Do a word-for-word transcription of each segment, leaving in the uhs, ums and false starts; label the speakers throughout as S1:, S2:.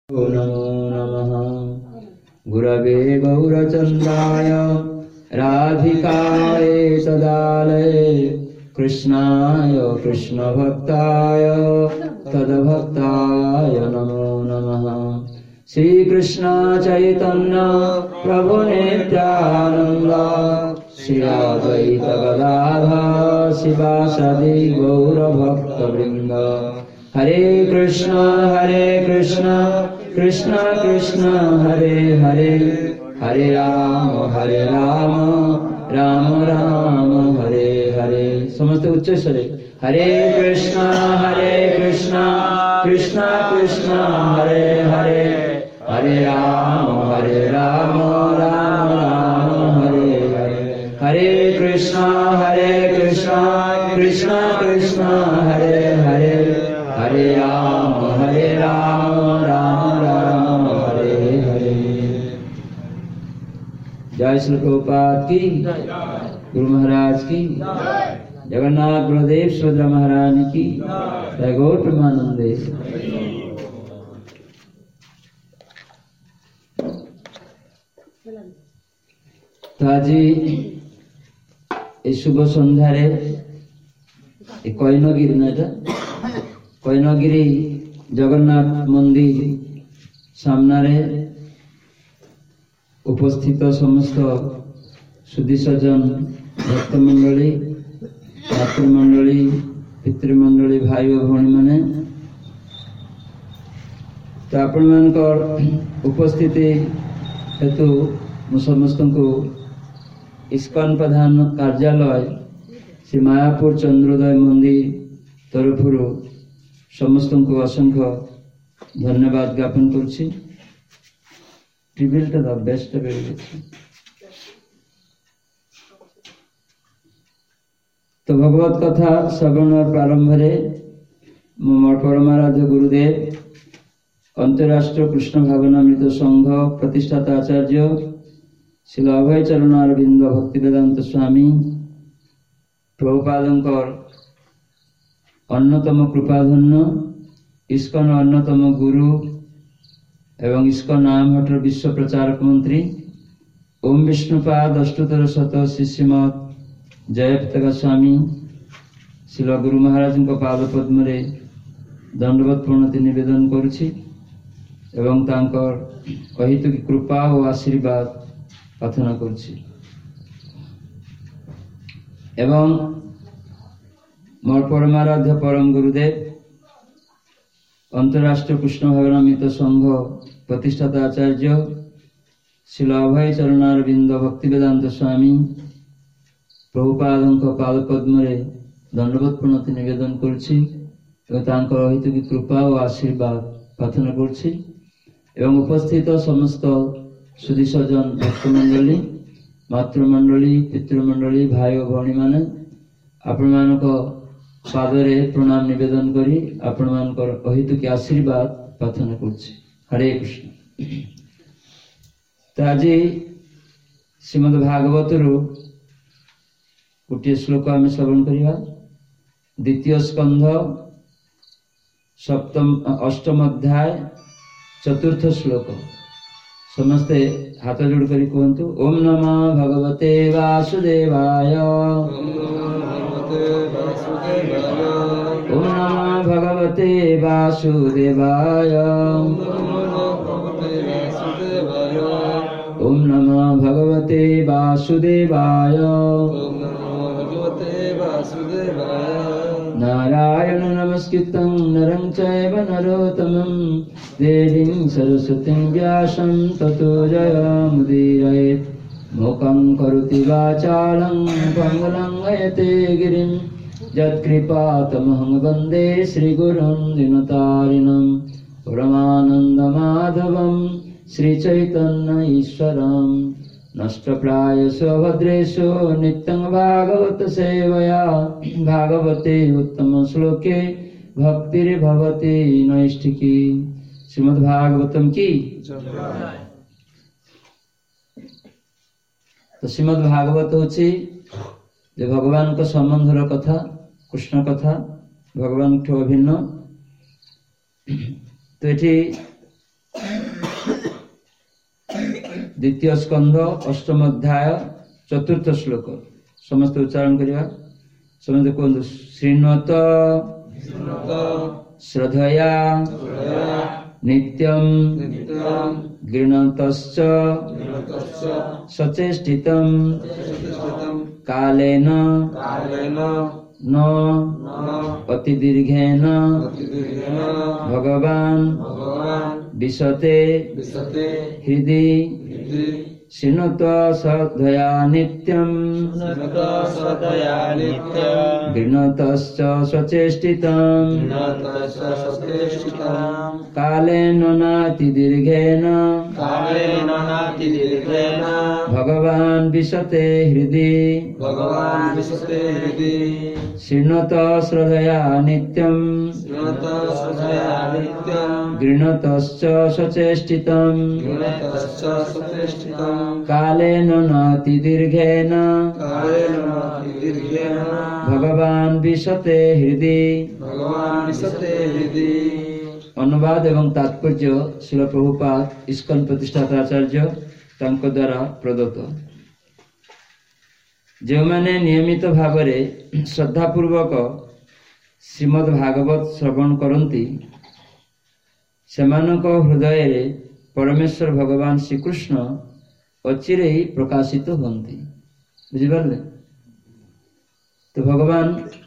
S1: नमो नमः गुरवे गौरचन्द्राय राधिकाय तदालये कृष्णाय कृष्णभक्ताय तद्भक्ताय नमो नमः। श्रीकृष्ण चैतन्य प्रभु नित्यानन्द श्री अद्वैत गदाधर शिवासादि गौरभक्तवृन्द। हरे कृष्ण हरे कृष्ण कृष्ण कृष्ण हरे हरे हरे राम हरे राम राम राम हरे हरे। समस्त उच्च स्वरे हरे कृष्ण हरे कृष्ण कृष्ण कृष्ण हरे हरे हरे राम हरे राम राम राम हरे हरे। हरे कृष्ण हरे कृष्ण कृष्ण कृष्ण हरे हरे हरे राम हरे राम राम राम हरे हरे। जय श्री प्रभुपाद की, गुरु महाराज की, जगन्नाथ गुरुदेव सुभद्रा महारानी की, जय गौर प्रेमानंदे। तो आज शुभ सन्धारे कईनगिरी ना कईनगिरी जगन्नाथ मंदिर सामने उपस्थित समस्त सुधीसजन भक्तमंडली मातृमंडली पितृमंडली भाई और भौणी मैंने तो आपण मान उपस्थिति हेतु मु समस्त को इस्कन प्रधान कार्यालय श्री मायापुर चंद्रोदय मंदिर तरफर समस्त को असंख्य धन्यवाद ज्ञापन करुछि। ट्रिब्यूट द बेस्ट तो भगवत कथा श्रवण और प्रारंभ मोर परमाराध्य गुरुदेव अंतरराष्ट्रीय कृष्ण भावनामृत संघ प्रतिष्ठाता आचार्य श्री अभय चरणारविंद भक्ति वेदांत स्वामी प्रभुपादंकर अन्यतम कृपाधन्य इस्कन अन्यतम गुरु एवं इस्कन नाम हटर विश्व प्रचारक मंत्री ओम विष्णुपाद अष्टोत्तर शत श्रीमद जयपताका स्वामी श्री गुरु महाराज पाद पद्म दंडवत प्रणति निवेदन करुछि एवं तांकर अहितुकी कृपा और आशीर्वाद प्रार्थना करुछि। एवं मोर परमाराध्य परम गुरुदेव अंतरराष्ट्रीय कृष्ण भावनामृत संघ प्रतिष्ठाता आचार्य श्री अभय चरणारविंद भक्ति वेदांत स्वामी प्रभुपाद पाद पद्म दंडवत प्रणति निवेदन करुछि एवं तांकर अहितुकी कृपा और आशीर्वाद प्रार्थना करुछि। एवं उपस्थित समस्त सुधीसजन भक्तमंडली मातृमंडली पितृमंडली भाई और भौणी माने आपण मानक पादरे प्रणाम निवेदन करी आपण मानकर अहितुकी आशीर्वाद प्रार्थना करुछि। हरे कृष्ण। तो आज श्रीमद् भागवत गोटे श्लोक आम श्रवण करवा। द्वितीय स्कंध सप्तम अष्टम अध्याय चतुर्थ श्लोक। समस्ते हाथ जोड़ करी कहतु ओम नमः भगवते वासुदेवाय ओम नमः भगवते वासुदेवाय ओम नमः भगवते वासुदेवाय नारायण नमस्कृतं नरं चैव नरोत्तमं देवीं सरस्वतीं व्यासं ततो जयमुदीरयेत्। मूकं करोति वाचालं पङ्गुलं लयते गिरिं यत्कृपातमहं वन्दे श्रीगुरुं दीनतारिणं परमानन्दमाधवं श्रीचैतन्य ईश्वरं नष्टप्रायसु भद्रेषु नित्यं भागवत सेवया भागवते उत्तम श्लोके भक्तिर्भवति नैष्ठिकी। श्रीमद् भागवतम की। तो श्रीमद् भागवत होछि जे भगवान को संबंधर कथा कृष्ण कथा भगवान ठो अभिन्न। तो ये द्वितीय स्कंध अष्टम अध्याय चतुर्थ श्लोक समस्त उच्चारण करिया समस्त कहतु श्रृण्वत श्रद्धया नित्यं गृह्णन्तश्च सचेष्टितं कालेन न अतिदीर्घेन भगवान् विशते हृदि शृणुत श्रद्धया नित्यं गृह्णतश्च सचेष्टितं कालेन नातिदीर्घेन भगवान् विशते हृदि शृणुत श्रद्धया नित्यं गृह्णतश्च सचेष्टितं कालेन नातिदीर्घेन भगवान् विशते हृदि। अनुवाद एवं तात्पर्य श्रील प्रभुपाद इस्कन प्रतिष्ठाता आचार्य तांको द्वारा प्रदत्त। जो माने नियमित भाव में श्रद्धापूर्वक श्रीमद् भागवत श्रवण करती सेमानक हृदय रे परमेश्वर भगवान श्रीकृष्ण अचिरे ही प्रकाशित होती। बुझिपारे तो भगवान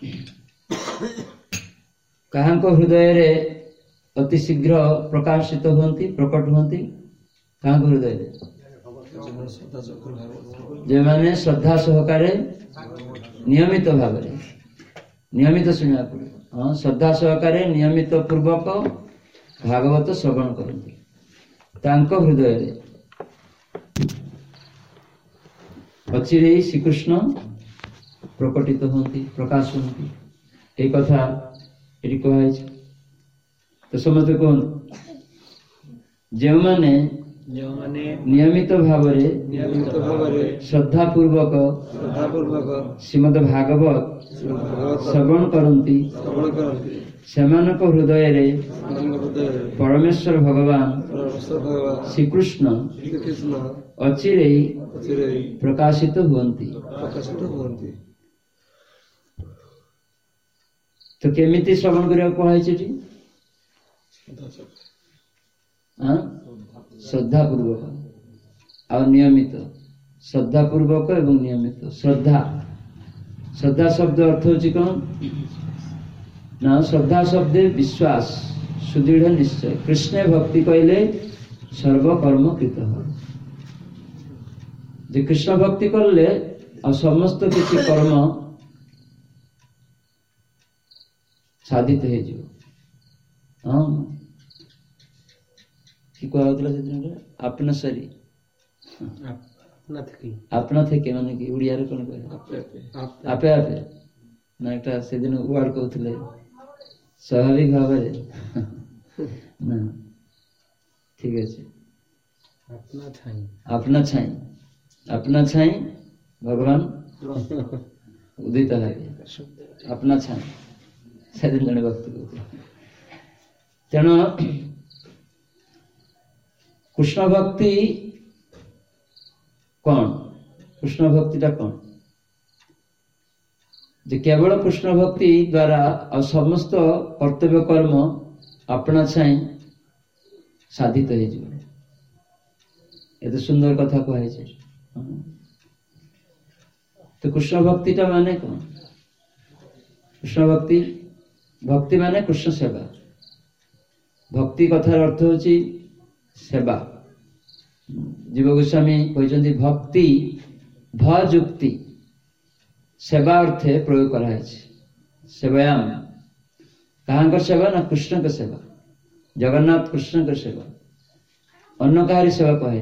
S1: कहाँ को हृदय रे अति शीघ्र प्रकाशित होती प्रकट होती कहाँ को हृदय रे जो माने श्रद्धा सहकारे नियमित भाव नियमित शुणा पड़े हाँ श्रद्धा सहकारे नियमित पूर्वक भागवत श्रवण करती तांको हृदय रे अचिरे श्रीकृष्ण प्रकटित होती प्रकाश होती एक कथा ये कहुई। तो समझते कौन जो माने नियमित भाव श्रद्धा पूर्वक श्रीमद् भागवत श्रवण करती सेमानक हृदय रे परमेश्वर भगवान श्रीकृष्ण अचिरे प्रकाशित हुअन्ति। तो केमिति श्रवण करिया कहै छी हां श्रद्धा पूर्वक और नियमित श्रद्धा पूर्वक एवं नियमित श्रद्धा श्रद्धा शब्द अर्थ होची कौन ना श्रद्धा शब्द विश्वास सुदृढ़ निश्चय कृष्ण भक्ति कहले सर्वकर्म कृत जे कृष्ण भक्ति करले और समस्त किसी कर्म साधित हो जो हाँ कि कहा होता से अपना शरी अपना थे के माने कि उड़िया रे कोन कहे आपे आपे ना एकटा से दिन वर्ड कहउथले स्वाभाविक भाव रे ना ठीक है अपना छाई अपना छाई अपना छाई भगवान उदित है अपना छाई से दिन जने वक्त कहउथले तेणु कृष्ण भक्ति कौन कृष्ण भक्ति टा कौन जे केवल कृष्ण भक्ति द्वारा और समस्त कर्तव्य कर्म अपना छाई साधित हो जाए ये सुंदर कथा कहे छे। तो कृष्ण भक्ति टा माने कौन कृष्ण भक्ति भक्ति माने कृष्ण सेवा भक्ति कथार अर्थ होची सेवा। जीव गोस्वामी कहते भक्ति भजुक्ति सेवा अर्थे प्रयोग कराए सेवायाम कहाँ का सेवा ना कृष्ण का सेवा जगन्नाथ कृष्ण का सेवा अन्य कहारी सेवा कहे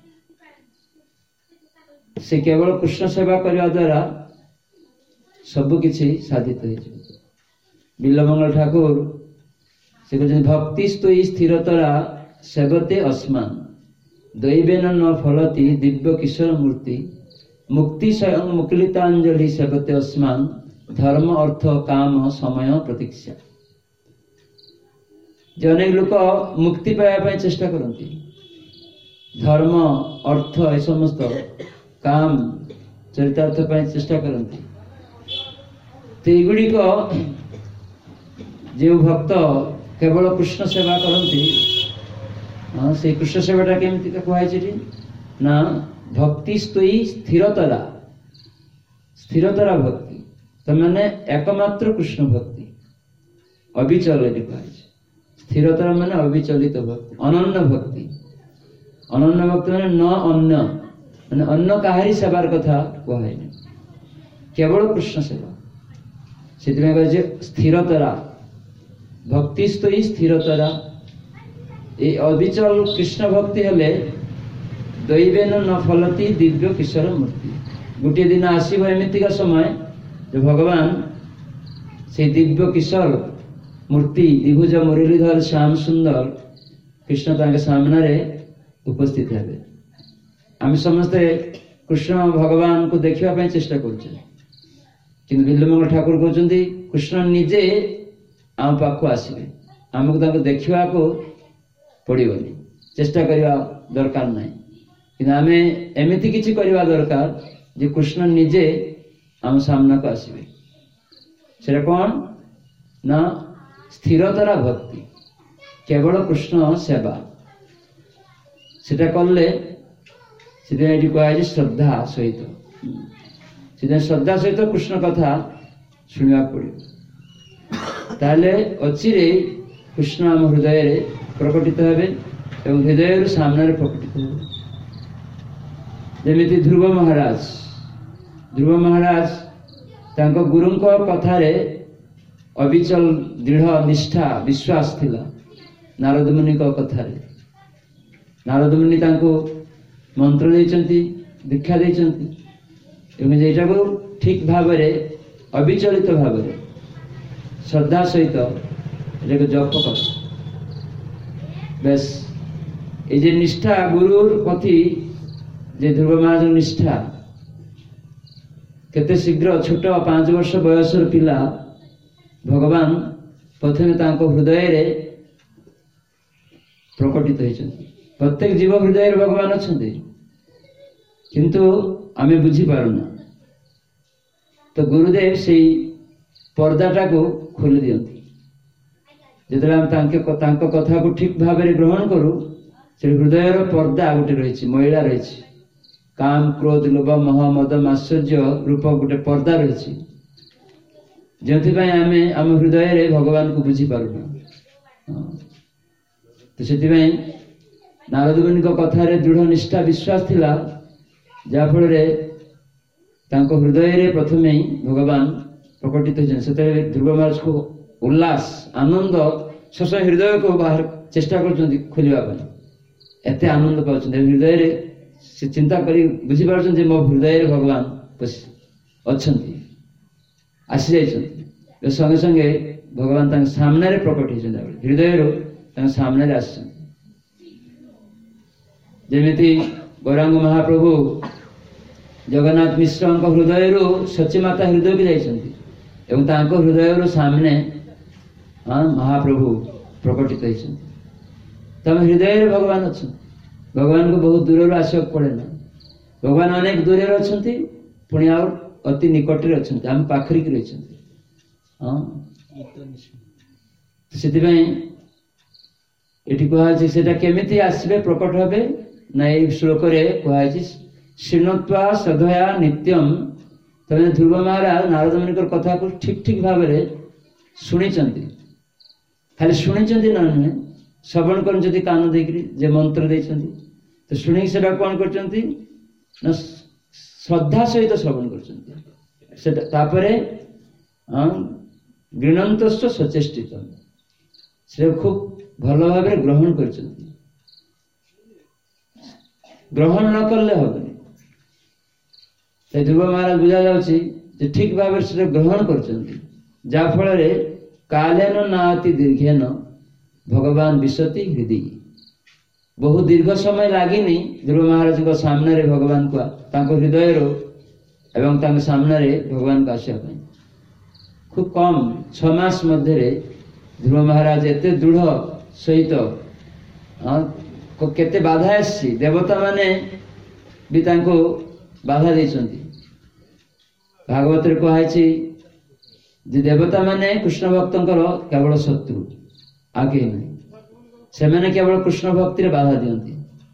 S1: से केवल कृष्ण सेवा करने द्वारा सबु किछि साधित हो। बिल्लमंगल ठाकुर से कहते भक्ति स्तोई स्थिरतरा सेवते अस्मान दैवेन न फलति दिव्य किशोर मूर्ति मुक्ति स्वयं मुकुलितांजलि सेवते अस्मान धर्म अर्थ काम समय प्रतीक्षा। जो अनेक लोक मुक्ति पाया चेष्टा करती धर्म अर्थ ए समस्त काम चरितार्थ पर चेष्टा करती गुड़िक जो भक्त केवल कृष्ण सेवा करती हाँ से कृष्ण सेवाटा केमती कहुई ना भक्ति स्तोई स्थिरतरा स्थिरतरा भक्ति तो मैंने एकमात्र कृष्ण भक्ति अविचल स्थिरतरा मैंने अविचलित भक्ति अनन्य भक्ति अनन्य भक्ति मैंने न अन्य मैंने अन्य कहारी सेवार कथा कहुई केवल कृष्ण सेवा से स्थिरतरा भक्ति स्तोई स्थिरतरा ये अविचल कृष्ण भक्ति हेले दैवेन न फलती दिव्य किशोर मूर्ति गोटे दिन आसव एमतीका समय जो भगवान से दिव्य किशोर मूर्ति दिभुज मुरलीधर श्याम सुंदर कृष्ण तांके सामने उपस्थित हेबे आम समस्ते कृष्ण भगवान को देखा चेष्टा करुचे किंतु बिल्लमंगल ठाकुर कहते कृष्ण निजे आम पाख आसवे आमको देखा पड़ोनी चेष्टा करवा दरकार ना कि आम एमती किसी करवा दरकार जे कृष्ण निजे आम सामना को आसवे से कौन ना स्थिरतरा भक्ति केवल कृष्ण सेवा सेटा कले से कहुए श्रद्धा सहित से श्रद्धा सहित कृष्ण कथा शुणा पड़ो ताले अचिरे कृष्ण आम हृदय प्रकटित हेबे एवं हृदय सामने प्रकटित हेबे जमिति ध्रुव महाराज ध्रुव महाराज तांको गुरुंको कथारे अविचल दृढ़ निष्ठा विश्वास थिला नारद मुनि को कथारे नारद मुनि तांको मंत्र देचंती दीक्षा देचंती एवं जेटा को ठीक भाव अविचलित भाव श्रद्धा सहित एटा जप कर बेस ये निष्ठा गुरुर प्रति जे ध्रुव महाराज निष्ठा केते शीघ्र छोट पांच वर्ष बयसर पिला भगवान प्रथम तांको हृदय रे प्रकटित होइछन्ति प्रत्येक जीव हृदय रे भगवान अछन्ति किंतु आमे बुझी पारुना तो गुरुदेव से पर्दाटा को खोली दियंती जिते आम तांको कथा को ठीक भाव में ग्रहण करूँ से हृदय पर्दा गोटे रही महिला रही काम क्रोध लोभ मोह मद माश्चर्य रूप गोटे पर्दा रही जो आम आम हृदय रे भगवान को बुझी पारुना तो से नारद मुनि कथार दृढ़ निष्ठा विश्वास थिला जाफल तांको हृदय रे प्रथमे ही भगवान प्रकटित होते ध्रुव महाराज को उल्लास आनंद शश हृदय को बाहर चेष्टा कर खोलने एत आनंद पाँच हृदय रे से चिंता करी बुझी पार्छ मो हृदय रे भगवान अच्छा आसी जाइए संगे संगे भगवान तांके सामने रे प्रकट होते हृदय रो सामने रे आस जेमिति गौरांग महाप्रभु जगन्नाथ मिश्र हृदय सचीमाता हृदय की जाइछन्ति तांको हृदय सामने हाँ महाप्रभु प्रकटित होइछन्ति तम हृदय रे भगवान अच्छा भगवान को बहुत दूर आसक पड़े ना भगवान अनेक दूर अच्छी पुणी आ अति निकट रे अच्छन्ति आम पाखरी की रही हाँ से कहुई से केमिति आसबे प्रकट हे ना ये श्लोक रे कहुई श्रृणुत्वा सदया नित्यम तमें ध्रुव महाराज नारद मुनि कथा को ठीक ठीक भाव में शुणी खाली शुणी ना नुहे श्रवण कर कान दे मंत्र देते तो शुणी से कौन कर श्रद्धा सहित श्रवण कर गृणंत सचेष्टित से खूब भल भाव ग्रहण कर ग्रहण न कले हेनी ध्रुव महाराज बुझा जाउछि ठीक भाव से ग्रहण करफल कालेन नाति दीर्घेन भगवान विशति हृदय बहुत दीर्घ समय लगिनी ध्रुव महाराज को सामने रे भगवान को तांको हृदय रो एवं तांको सामने रे भगवान को आसिया खूब कम छमास मध्य ध्रुव महाराज एते दृढ़ सहित केते बाधा आसी देवता माने भी तांको बाधा देइछंती। भागवत रे कहाइछि जे देवता माने कृष्ण भक्तंकर केवल शत्रु आगे नहीं, से माने केवल कृष्ण भक्ति रे बाधा दियंती।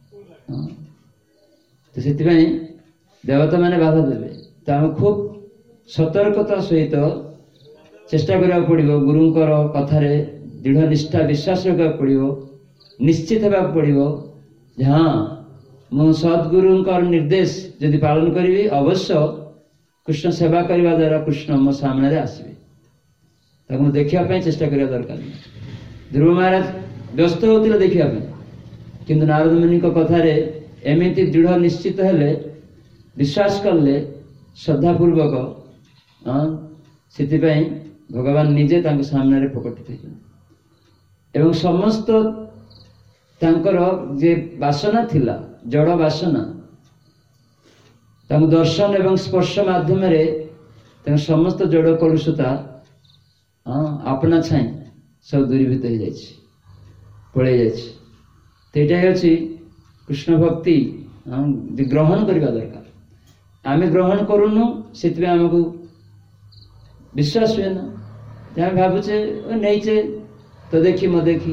S1: तो सेति पई देवता माने बाधा देबे, तो हम खूब सतर्कता सहित चेष्टा करिया पड़िबो। गुरुंकर कथारे दृढ़ निष्ठा विश्वास रखा पड़िबो, निश्चित होगा पड़िबो जे हाँ मु सद्गुरुंकर निर्देश यदि पालन करी अवश्य कृष्ण सेवा करने द्वारा कृष्ण मो सामने आसबे। ताको देखिया पई चेष्टा करिया दरकार। ध्रुव महाराज व्यस्त होतिले देखिया पई, किंतु नारद मुनि को कथारे एमिति दृढ़ निश्चित हेले, विश्वास करले श्रद्धा पूर्वक, हाँ सेति पई भगवान निजे तांको सामने प्रकटित होइछन। एवं समस्त तांकर जे वासना थिला जड़ वासना तांको दर्शन एवं स्पर्श माध्यम रे तांको समस्त जड़ कलुषता हाँ अपना छाई सब दूरीभूत हो जाए पड़े जाए। अच्छी कृष्ण भक्ति हाँ ग्रहण करने दरकार। आम ग्रहण करूनु से आमको विश्वास हुए ना, जहाँ भावुचे नहींचे तो देखी म देखी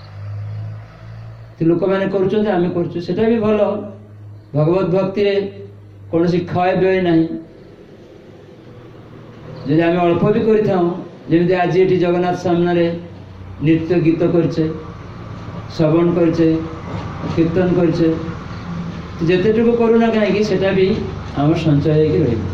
S1: लोक मैंने करें कर भी भल। भगवत भक्ति रे कौन सी क्षय व्यय ना, जदि आम अल्प भी करमि आज ये जगन्नाथ सामने नृत्य गीत करचे, श्रवण करचे, कीर्तन करचे, जितेटुकु करूना कहीं सेटा भी आम संचय हो रही।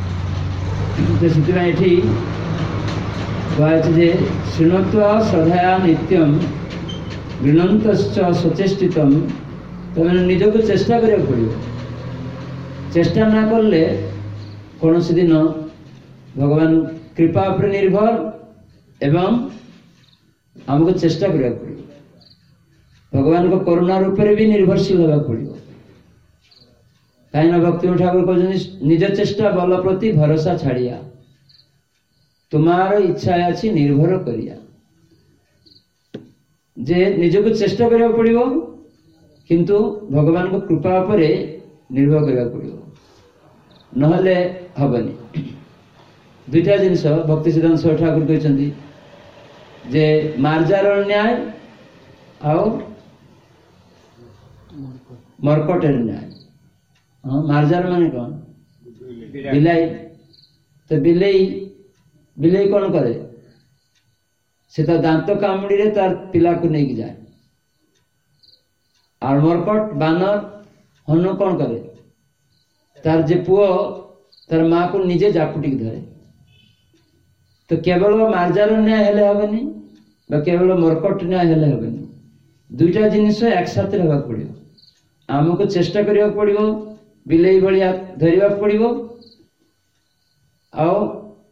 S1: कहजे शृणुत्वा श्रद्धया नित्यम गृणंत सचेष्टित। तो मैंने निजक चेष्टा करिया पड़िबो, चेष्टा ना करले कौन सी दिन भगवान कृपा पर निर्भर एवं हमको चेष्टा करिया पड़िबो। भगवान को करुणा रूप भी निर्भरशील होगा पड़िबो। कहीं भक्ति ठाकुर कहते निज चेष्टा बल प्रति भरोसा छाड़िया, तुम्हार इच्छा अच्छी निर्भर करिया। जे निजक चेष्टा करिया पड़िबो, किंतु भगवान को कृपा पर निर्भर करिया पड़िबो, नहले हबनी। दुईटा जिनस भक्ति सिद्धांत ठाकुर कहते जे मार्जार न्याय आउ मरकटेर न्याय। हाँ मार्जार माने कौन? बिलाई। तो बिलाई बिलाई कौन करे? से तो दांत कामुड़ी रे तार पिला को नहीं जाए। और मरकट बानर हनु कौन करे? तार जे पुओ तार माँ को निजे जापुटी धरे। तो केवल मार्जार न्याय हेले हबनी बा केवल मरकट न्याय हेले हबनी। दुईटा जिनिस एक साथ रहबा पड़िबो। आमको चेष्टा करिया पड़िबो, बिलेई भलिया धरिबा पड़िबो, आओ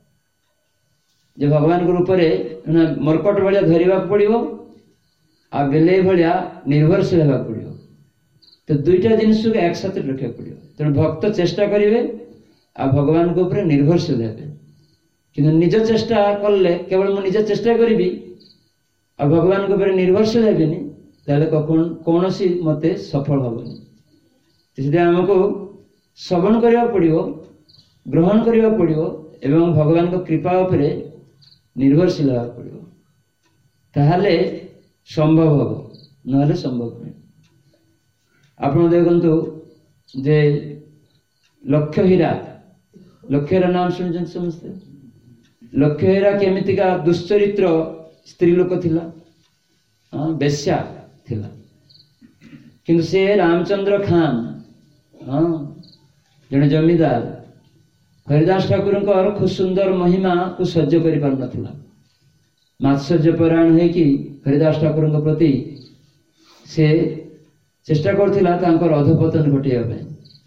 S1: जे भगवान को रूप रे मरकट भलिया धरिबा पड़िबो, आ बिलेई भलिया निर्भरशील होगा पड़िबो। तो दुईटा जिनिस को एक साथ रखा पड़िबो। तेणु भक्त चेष्टा करिवे आ भगवान को ऊपर निर्भरशील हेबे। किंतु निज चेष्टा करले केवल मु निज चेष्टा करिबी आ भगवान को ऊपर निर्भरशील हेबिनी, ताले कौन सी मते सफल हबनी। इसलिए हमको श्रवण करिया पड़िबो, ग्रहण करिया पड़िबो एवं भगवान को कृपा उपरे निर्भरशील होगा पड़िबो, ताहले संभव हबो, नहले संभव नहीं। आपण देखंतु जे लक्ष्य हीरा, लक्ष्य हीरा नाम सुनछन समझते? लक्ष्य हीरा केमितिका दुश्चरित्र स्त्री लोक थिला, हाँ बेश्या थिला, किंतु से रामचंद्र खान हाँ जड़े जमीदार हरिदास ठाकुर खूब सुंदर महिमा को सह्य कर पार नथिला। मात्सर्य परायण है कि हरिदास ठाकुर प्रति से चेष्टा करथिला तांकर अधपतन घटिया पे।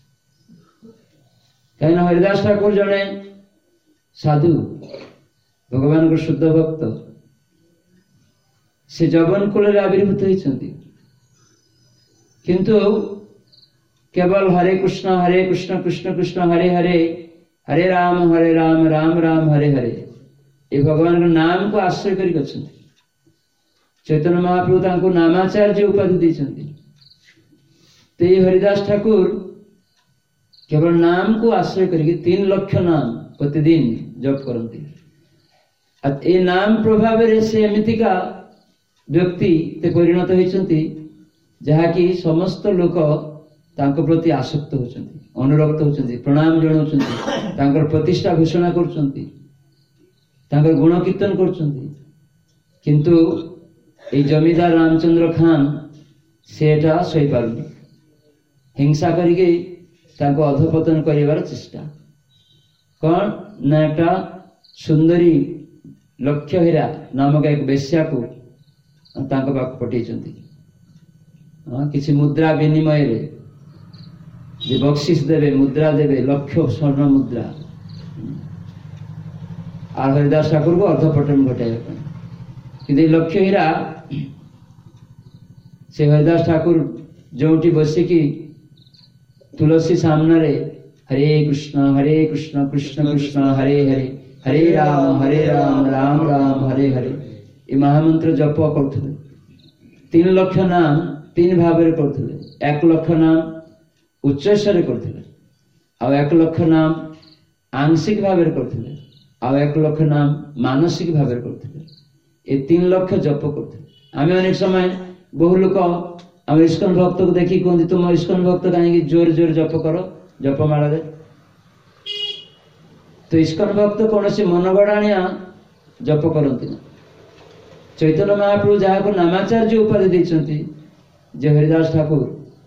S1: कहीं हरिदास ठाकुर जड़े साधु भगवान को शुद्ध भक्त, से जवन कुल आविर्भूत होती, किंतु केवल हरे कृष्ण हरे कृष्ण कृष्ण कृष्ण हरे हरे, हरे राम हरे राम राम राम हरे हरे, ये भगवान के नाम को आश्रय कर चैतन्य महाप्रभु तांको नामाचार्य उपाधि देछंती। तो ये हरिदास ठाकुर केवल नाम को आश्रय करके तीन लक्ष नाम प्रतिदिन जप करती। ए नाम प्रभाव से एमतिका व्यक्ति ते परिणत होती जहाँकि समस्त लोक तांको प्रति आसक्त होचंती, अनुरक्त होचंती, प्रणाम जणाउचंती, तांकर प्रतिष्ठा घोषणा करचंती, तांकर गुण कीर्तन करचंती। किंतु ए जमीदार रामचंद्र खान सेटा सही पारुनी, हिंसा करके तांको अधपतन करिवार चेष्टा। कौन ना एक सुंदरी लक्ष्य हीरा नामक एक बेश्या को तांको पाक पठेइचंती। किसी मुद्रा विनिमय रे जे बख्शिश देवे, मुद्रा देवे, लक्ष्य स्वर्ण मुद्रा आ हरिदास ठाकुर को अर्धपतन घटाइबा कि लक्ष्य हीरा से हरिदास ठाकुर जोटी बसिकी तुलसी सामने रे हरे कृष्ण हरे कृष्ण कृष्ण कृष्ण हरे हरे हरे राम हरे राम राम राम हरे हरे ये महामंत्र जप करथुले। तीन लक्ष नाम तीन भाव में करथुले। एक लक्ष नाम उच्च स्वर करथुले, आ एक लक्ष नाम आंशिक भाव में करथुले, आ एक लक्ष नाम मानसिक भाव में करथुले। ये तीन लक्ष जप करथुले। आमे अनेक समय बहु लोक आम इस्कन भक्त को देखी कहते तुम इस्कन भक्त कहीं जोर जोर जप करो जपमाला रे। तो इस्कन भक्त कौन सी मनगढ़ाणिया जप करती ना। चैतन्य महाप्रभु जहाँ को नामाचार्य उपाधि देते जे हरिदास ठाकुर,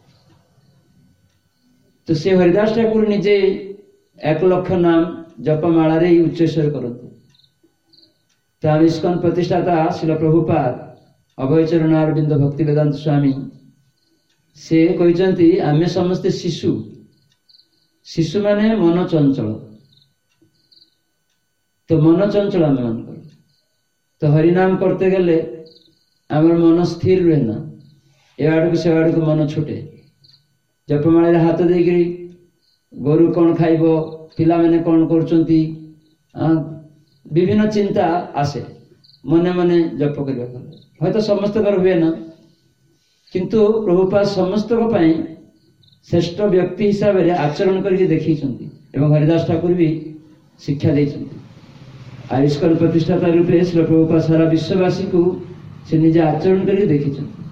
S1: तो से हरिदास ठाकुर निजे एक लक्ष नाम जपमाला रे उच्च स्वर करते। तो आम इस्कन प्रतिष्ठाता शिल प्रभुपाद अभयचरण अरविंद भक्ति वेदांत स्वामी से कहते आमे समस्ते शिशु, शिशु माने मन चंचल। तो मन चंचल आम मान कर तो हरिनाम करते गले आमर मन स्थिर रुहे ना, ए आड़ को से आड़ को मन छुटे। जपमाला हाथ देकरी गोरु कौन खाइब, पिला मैंने कौन करचंती, विभिन्न चिंता आसे मने मने जप करबा हय तो समस्त कर हुए ना। किंतु प्रभुपाद समस्त को पाई श्रेष्ठ व्यक्ति हिसाब से आचरण करके देखी एवं हरिदास ठाकुर भी शिक्षा देते। आयुष्काल प्रतिष्ठाता रूपे श्री प्रभुपाद सारा विश्ववासी को से निजे आचरण करके देखी।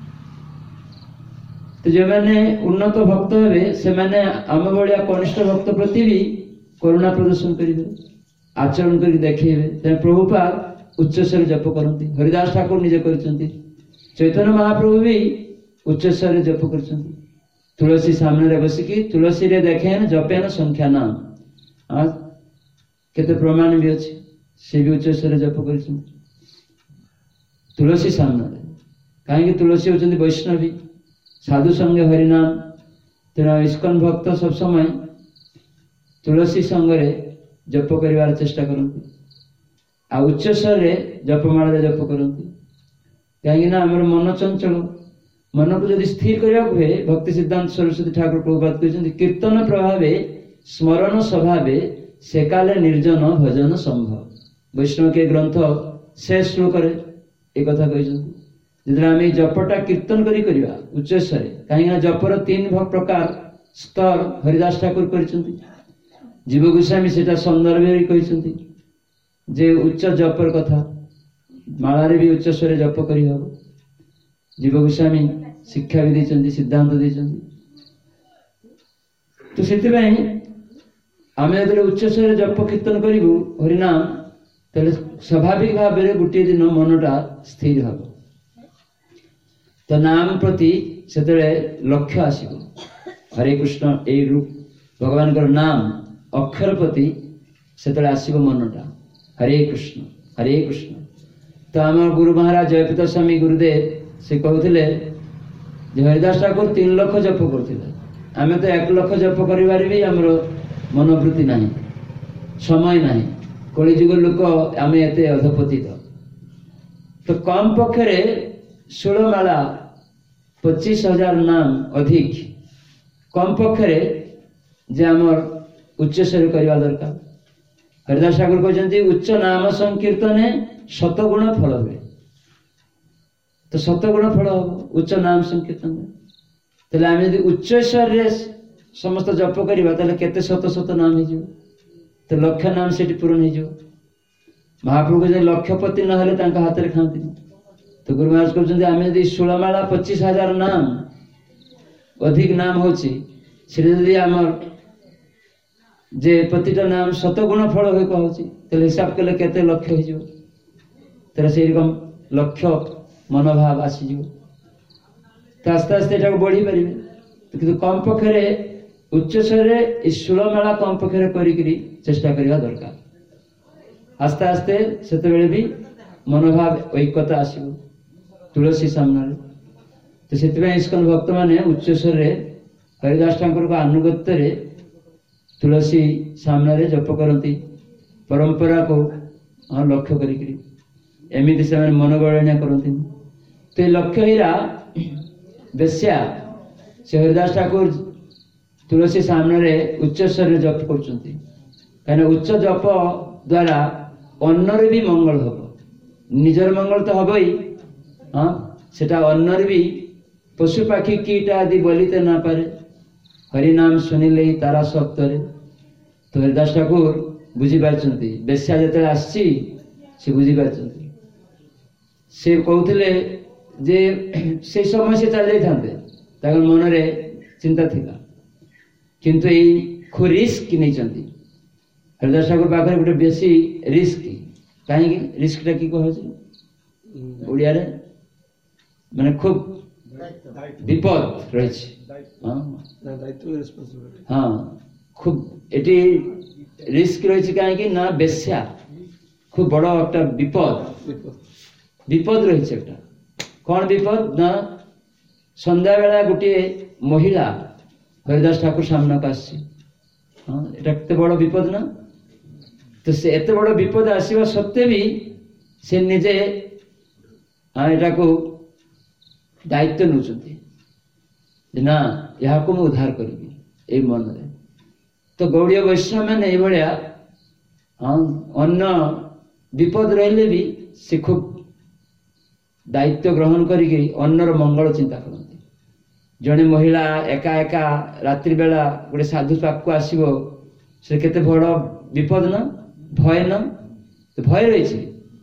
S1: तो जो मैंने उन्नत भक्त हे से मैंने आम भाया कनिष्ठ भक्त प्रति भी करुणा प्रदर्शन करेंगे, आचरण करके देखेबे। प्रभुपाद उच्च स्वर जप करती, हरिदास ठाकुर निजे करचंती, चैतन्य महाप्रभु भी उच्च स्वर जप करचंती। तुलसी सामने रे बसिकी तुलसी रे देखेन जपेन संख्या नाम आ केते प्रमाण भी अछि, से भी उच्च स्वर जप करचंती तुलसी सामने रे। काहे कि तुलसी होचंती वैष्णवी, साधु संगे हरिनाम। तेना इस्कन भक्त सब समय तुलसी संगे जप करिवार चेष्टा करती, आ उच्च स्वर रे जपमाला जप करती। कहीं ना आमर मन चंचल, मन को जदि स्थिर करने हुए भक्ति सिद्धांत सरस्वती ठाकुर प्रभुपाद कहते कीर्तन प्रभावे स्मरण स्वभावे से काले निर्जन भजन संभव। वैष्णव के ग्रंथ से श्लोक एक कथा कहते जो आम जपटा कीर्तन करी करिवा उच्च स्वर, कहीं जपर तीन प्रकार स्तर हरिदास ठाकुर करचंती। जीव गोस्वामी सेटा संदर्भ कहते जे उच्च जपर कथा मालारे भी उच्च स्वर जप करी हबो। जीव गोस्वामी शिक्षा भी देचंती, सिद्धांत देचंती। तो सेतिबाई आमे जदि उच्च स्वर जप कीर्तन करिबु हरिनाम तले स्वाभाविक भाव में गोटे दिन मनटा स्थिर हबो। तो नाम प्रति सेतले लक्ष्य आसीबो। हरे कृष्ण ए रूप भगवान कर नाम अक्षर प्रति सेतले आसीबो मनटा हरे कृष्ण हरे कृष्ण। तो आम गुरु महाराज जयपिता स्वामी गुरुदेव से कहते हरिदास ठाकुर तीन लक्ष जप करते, आम तो एक लक्ष जप कर भी आमर मनोवृत्ति ना, समय ना, कलिजुग लोक आम एते अधपतित। तो कम पक्षरे षोलमाला पच्चीस हजार नाम अधिक कम पक्षरे जे आमर उच्च स्वर करवा दरकार। हरिदास ठाकुर कहते उच्च नाम संकीर्तने शतगुण फल हुए। तो शतगुण फल हम उच्च नाम संकीर्तन। तेल आम यदि उच्च स्वर रे समस्त जप करवा ताले केते शत शत नाम हो तो लक्ष नाम से पूरण हो महाप्रभु जो लक्षपति ना हाथ में खाती तो गुरु महाराज कहते आम यदि षोलमाला पच्चीस हजार नाम अधिक नाम होती आम जे प्रतिटा नाम शतगुण फल हुए कहूँ तो हिसाब कले केते लक्ष्य हो तेरा से रकम लक्ष्य मनोभाव आसीज तो आस्ते आस्ते ये बढ़ी पारे कि कम पक्षे उच्च स्वर षोलमाला कम पक्षे करी चेष्टा करने दरकार आस्ते आस्ते से भी मनोभाव ऐक्यता आसो तुलसी सामने तो से इस्कन भक्त मैंने उच्च स्वर हरिदास ठाकुर को आनुगत्य रे तुलसी सामने जप करती परंपरा को हाँ लक्ष्य करमिति से मनोगणना करती तो ये लक्ष्य हीरा बेश्या से हरिदास ठाकुर तुलसी सामने उच्च स्वर जप कर उच्च जप द्वारा अन्नर भी मंगल हम निजर मंगल तो हम ही हाँ सेटा अन्नर भी पशु पाखी कीटा आदि बोलते ना पारे हरिनाम शुणिले ही तारा सप्तरे तो हरिदास ठाकुर बुझीपारी बेश्या जो आसी बुझी पार्टी से कहते जे से समय से चल जाते मन रे चिंता थिला किंतु ये खो रिस्क नहीं चंदी हरिदास ठाकुर पाखे गोटे बेसी रिस्क कहीं रिस्क टा कि कह ओडिया रे माने खूब विपद रही हाँ खूब एटी रिस्क रही कहीं ना बेश्या खूब बड़ एक विपद विपद रही कौन विपद ना संध्या बेला गोटे महिला हरिदास ठाकुर सामना को आसी हाँ एट बड़ विपद ना तो से एत बड़ विपद आसवा सत्वे भी से निजे हाँ एटा को दायित्व नौकती ना यहाँ को उद्धार करी मन रे तो गौड़ीय वैष्णव मैंने भाया हाँ अन्न विपद रहिले भी से खूब दायित्व ग्रहण करी अन्नर मंगल चिंता करती जड़े महिला एका एका रात्रि बेला गोटे साधु पाक आसो से केते बड़ विपद न भय न तो भय रही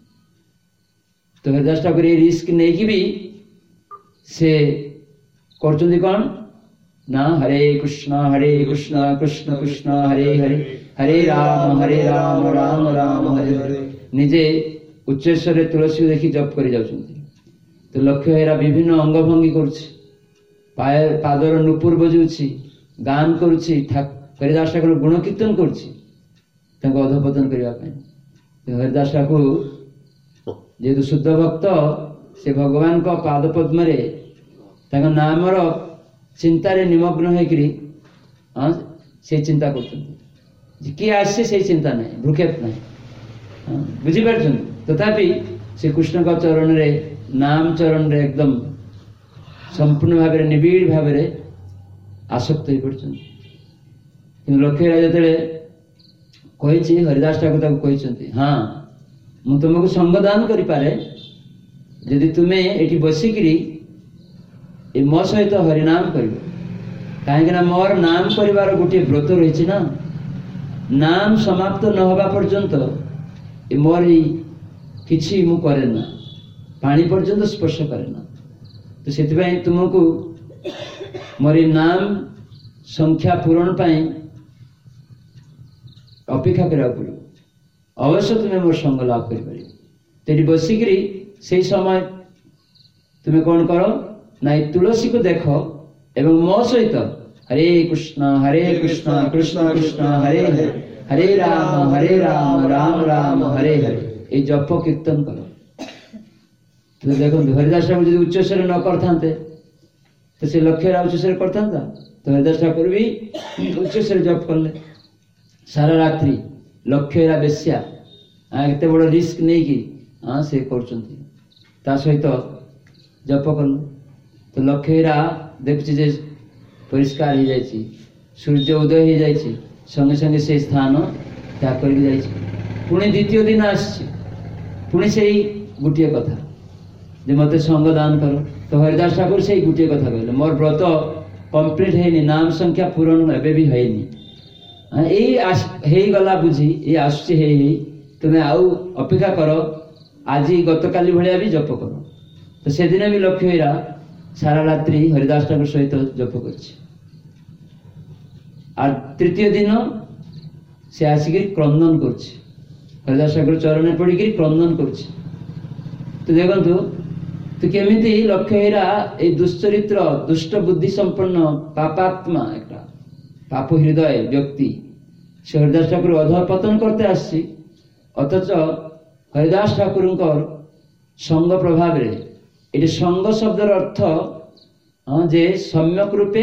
S1: तो हरिदास ठाकुर ये रिस्क नहीं कि भी से कर कौन ना हरे कृष्ण हरे कृष्ण कृष्ण कृष्ण हरे हरे हरे राम हरे राम राम राम हरे हरे निजे उच्चेश्वर तुलसी देखी जप कर जाउछन्ति तो लक्ष्य हेरा विभिन्न अंग भंगी करुछि पाय पादर नुपुर बजुछि गान करुछि हरिदास ठाकुर गुण कीर्तन करुछि तांको अधपतन करबा पय हरिदास ठाकुर जेतु शुद्ध भक्त से भगवान को पाद पद्म रे तांको नामर चिंतार निमग्न होकरी हाँ से चिंता कर किए आसे से चिंता नहीं भ्रुक्षेप नहीं हाँ बुझीपार तथापि से कृष्ण का चरण रे नाम चरण रे एकदम संपूर्ण भाव निबिड़ भाव आसक्त हो पड़ते लक्ष्य जो कही हरिदास ठाकुर कहते हाँ मु तुमको संगदान करें यदि तुम्हें ये बसिकी ये मो सहित हरिनाम कर कहीं मोर नाम कर गोटे व्रत रही ना नाम समाप्त न होगा पर्यंत ये मोर किसी मु करे ना पानी पर्यंत स्पर्श करे ना तो से तुमको मोर नाम संख्या पूरण पाई अपेक्षा करा पड़ो अवश्य तुम्हें मोर संग लाभ कर तो बसिकी से समय तुम्हें कौन करो ना तुलसी को देख एवं मो सहित हरे कृष्ण हरे कृष्ण कृष्ण कृष्ण हरे हरे हरे राम हरे राम राम राम हरे हरे ये जप कीर्तन करो तो देखो हरिदास ठाकुर जो उच्च स्वर न करते तो से लक्ष्य उच्च स्वर करता तो हरिदास ठाकुर भी उच्च स्वर जप कले सारा रात्रि लक्ष्य बेश्या एत बड़ रिस्क नहीं कि हाँ से कर सहित जप कल तो लक्ष्यरा देखुची जे परिष्कार हो जाए सूर्य उदय हो जाए संगे संगे से स्थान त्याग कर पुणी द्वितीय दिन आसी से गोटे कथा जे मत संग दान कर तो हरिदास ठाकुर से गोटे कथा कहले मोर व्रत कंप्लीट है नाम संख्या पूरण एबे भी है यही गला बुझी ये आसुची है तुम्हें आउ अपेक्षा कर आज गत काली भाया भी जप कर तो से दिन भी लक्ष्य हीरा सारा रात्रि हरिदास ठाकुर सहित जप कर तृतीय दिन से आसिक क्रंदन कर हरिदास ठाकुर चरण पड़ी क्रंदन कर तो देखु तो केमिति लक्ष्य हीरा ये दुश्चरित्र दुष्ट बुद्धि संपन्न पापात्मा एक पाप हृदय व्यक्ति से हरिदास ठाकुर अधपतन करते आसी अथच हरिदास ठाकुर संग प्रभाव ये संग शब्दर अर्थ जे सम्यक रूपे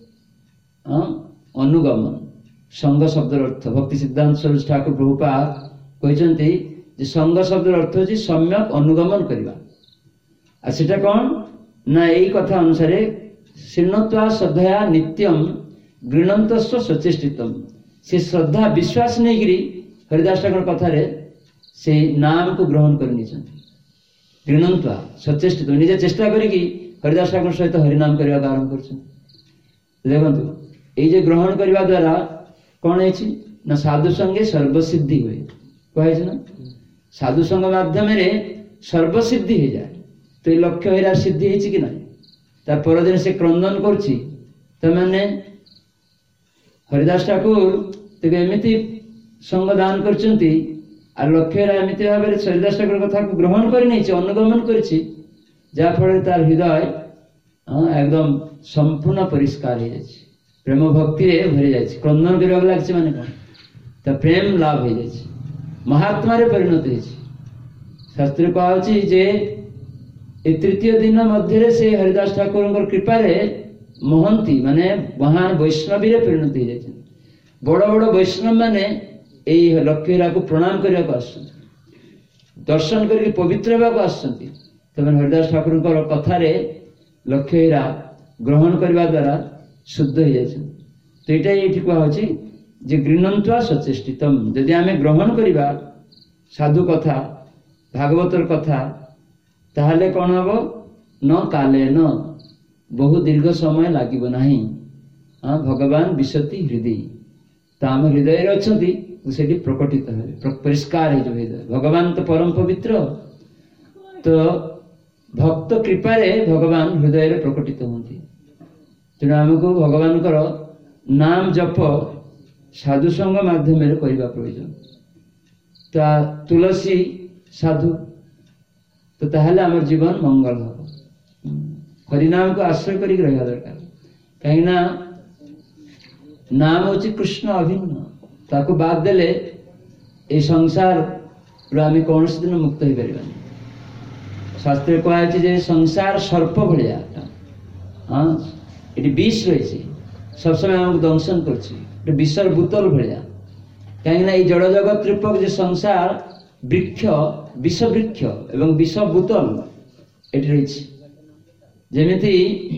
S1: अनुगमन संग शब्दर अर्थ भक्ति सिद्धांत सरस्वती ठाकुर प्रभुपाद कहते संग शब्दर अर्थ हो सम्यक अनुगमन करवा आटा कौन ना यही कथा अनुसार शीर्णत्वा श्रद्धया नित्यम गृणंतस्व सचेष्टितम से श्रद्धा विश्वास नहीं गिरी हरिदास ठाकुर कथार से नाम को ग्रहण करनी गृणंत्वा सचेष्टित निजे चेष्टा करी हरिदास ठाकुर सहित हरिनाम करने आरंभ कर देखु ये ग्रहण करने द्वारा कौन है ना साधु संगे सर्वसिद्धि हुए कहे ना साधु संग माध्यम सर्वसिद्धि हो जाए तो ये लक्ष्य हीरा सिद्धि है कि ना तार परदिन से क्रंदन करने हरिदास ठाकुर तेज एमती संगदान कर लक्ष्य हीरा एमती भाव में हरिदास ठाकुर कथा को ग्रहण कर अनुगमन कर जहाँफल तार हृदय एकदम संपूर्ण परिष्कार हो जाए प्रेम भक्ति भरी जाए क्रंदन करने लगे माने कौन तो प्रेम लाभ हो जाए महात्मा परिणत हो शास्त्र कहुच्छी जे ए तृतीय दिन मध्य से हरिदास ठाकुर कृपार महंती माने महान वैष्णवी परिणत हो जाए बड़ बड़ वैष्णव माने यही लक्ष्य हीरा को प्रणाम करने को आस दर्शन करके पवित्र होगा आसमें हरिदास ठाकुर कथार लक्ष्य हीरा ग्रहण करने द्वारा शुद्ध हो जाए तो यहाँ ये कहुच्छी जे गृणंत्वा सचेष्टितम जदि आम ग्रहण करवा साधु कथा भागवतर कथा ताहले कौन हम न काले न बहु दीर्घ समय लगे ना हाँ भगवान विशति हृदय तो आम हृदय अच्छा से प्रकटित है परिष्कार है जो हृदय भगवान तो परम पवित्र तो भक्त कृपारे भगवान हृदय प्रकटित होती तेणु आमको भगवान नाम जप साधु संग माध्यम करने प्रयोजन तो तुलसी साधु तो ताहले आम जीवन मंगल हम हरिनाम को आश्रय कर रहा दरकार कहीं नाम हूँ कृष्ण अभिन्न ताको बाद देले ये संसार आम कौन दिन मुक्त हो पार शास्त्र कहुच्छे संसार सर्प भाया हाँ ये विष रही सब समय आमको दंशन कर विषर बोतल भाया कहीं जड़ जगत रूपक जो संसार वृक्ष विष वृक्ष एवं विष बोतल ये रही जमीती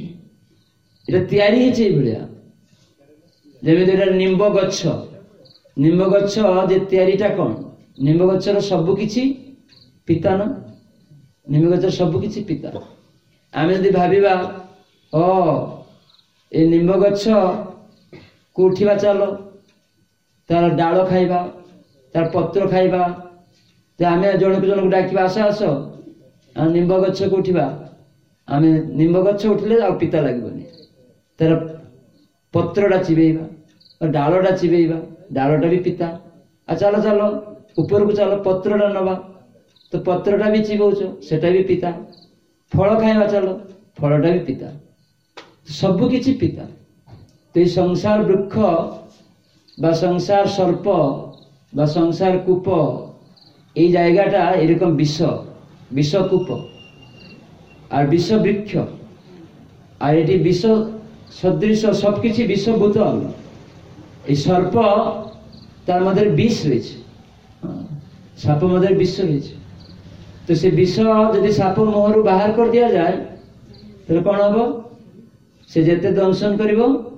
S1: भाया जमी निम्ब गछ निम्ब गछ जे कौन निम्ब गचर सबु किछि पिता न निम्ब गचर सबु किछि पिता आम जदि भाविबा ओ ए निम्ब गछ को उठिबा चलो तार डाल खाइबा तार पत्र खाइबा तो आम जनक जनक डाकिबा आस आस निम्ब गछ को उठिबा आम निम्ब गछ उठिले आ पिता लागबनी तार पत्रटा चिबेइबा डालटा चिबेइबा डालटा भी पिता आ चलो चलो ऊपर को चलो पत्रटा नवा तो पत्रटा भी चिबौच सेटा भी पिता फल खाइबा चलो फलटा भी पिता सबु किछि पिता तो ये संसार वृक्ष बा संसार सर्प बा संसार कूप ये जैगाटा एरकम विष विषकूप और विष वृक्ष और ये विष सदृश सबकि विष बोतल ये सर्प तार मध्य विष रही साप मध्य विष रही तो से विष जदि साप मुहर बाहर कर दिया जाए तो कौन हम से जेते दंशन कर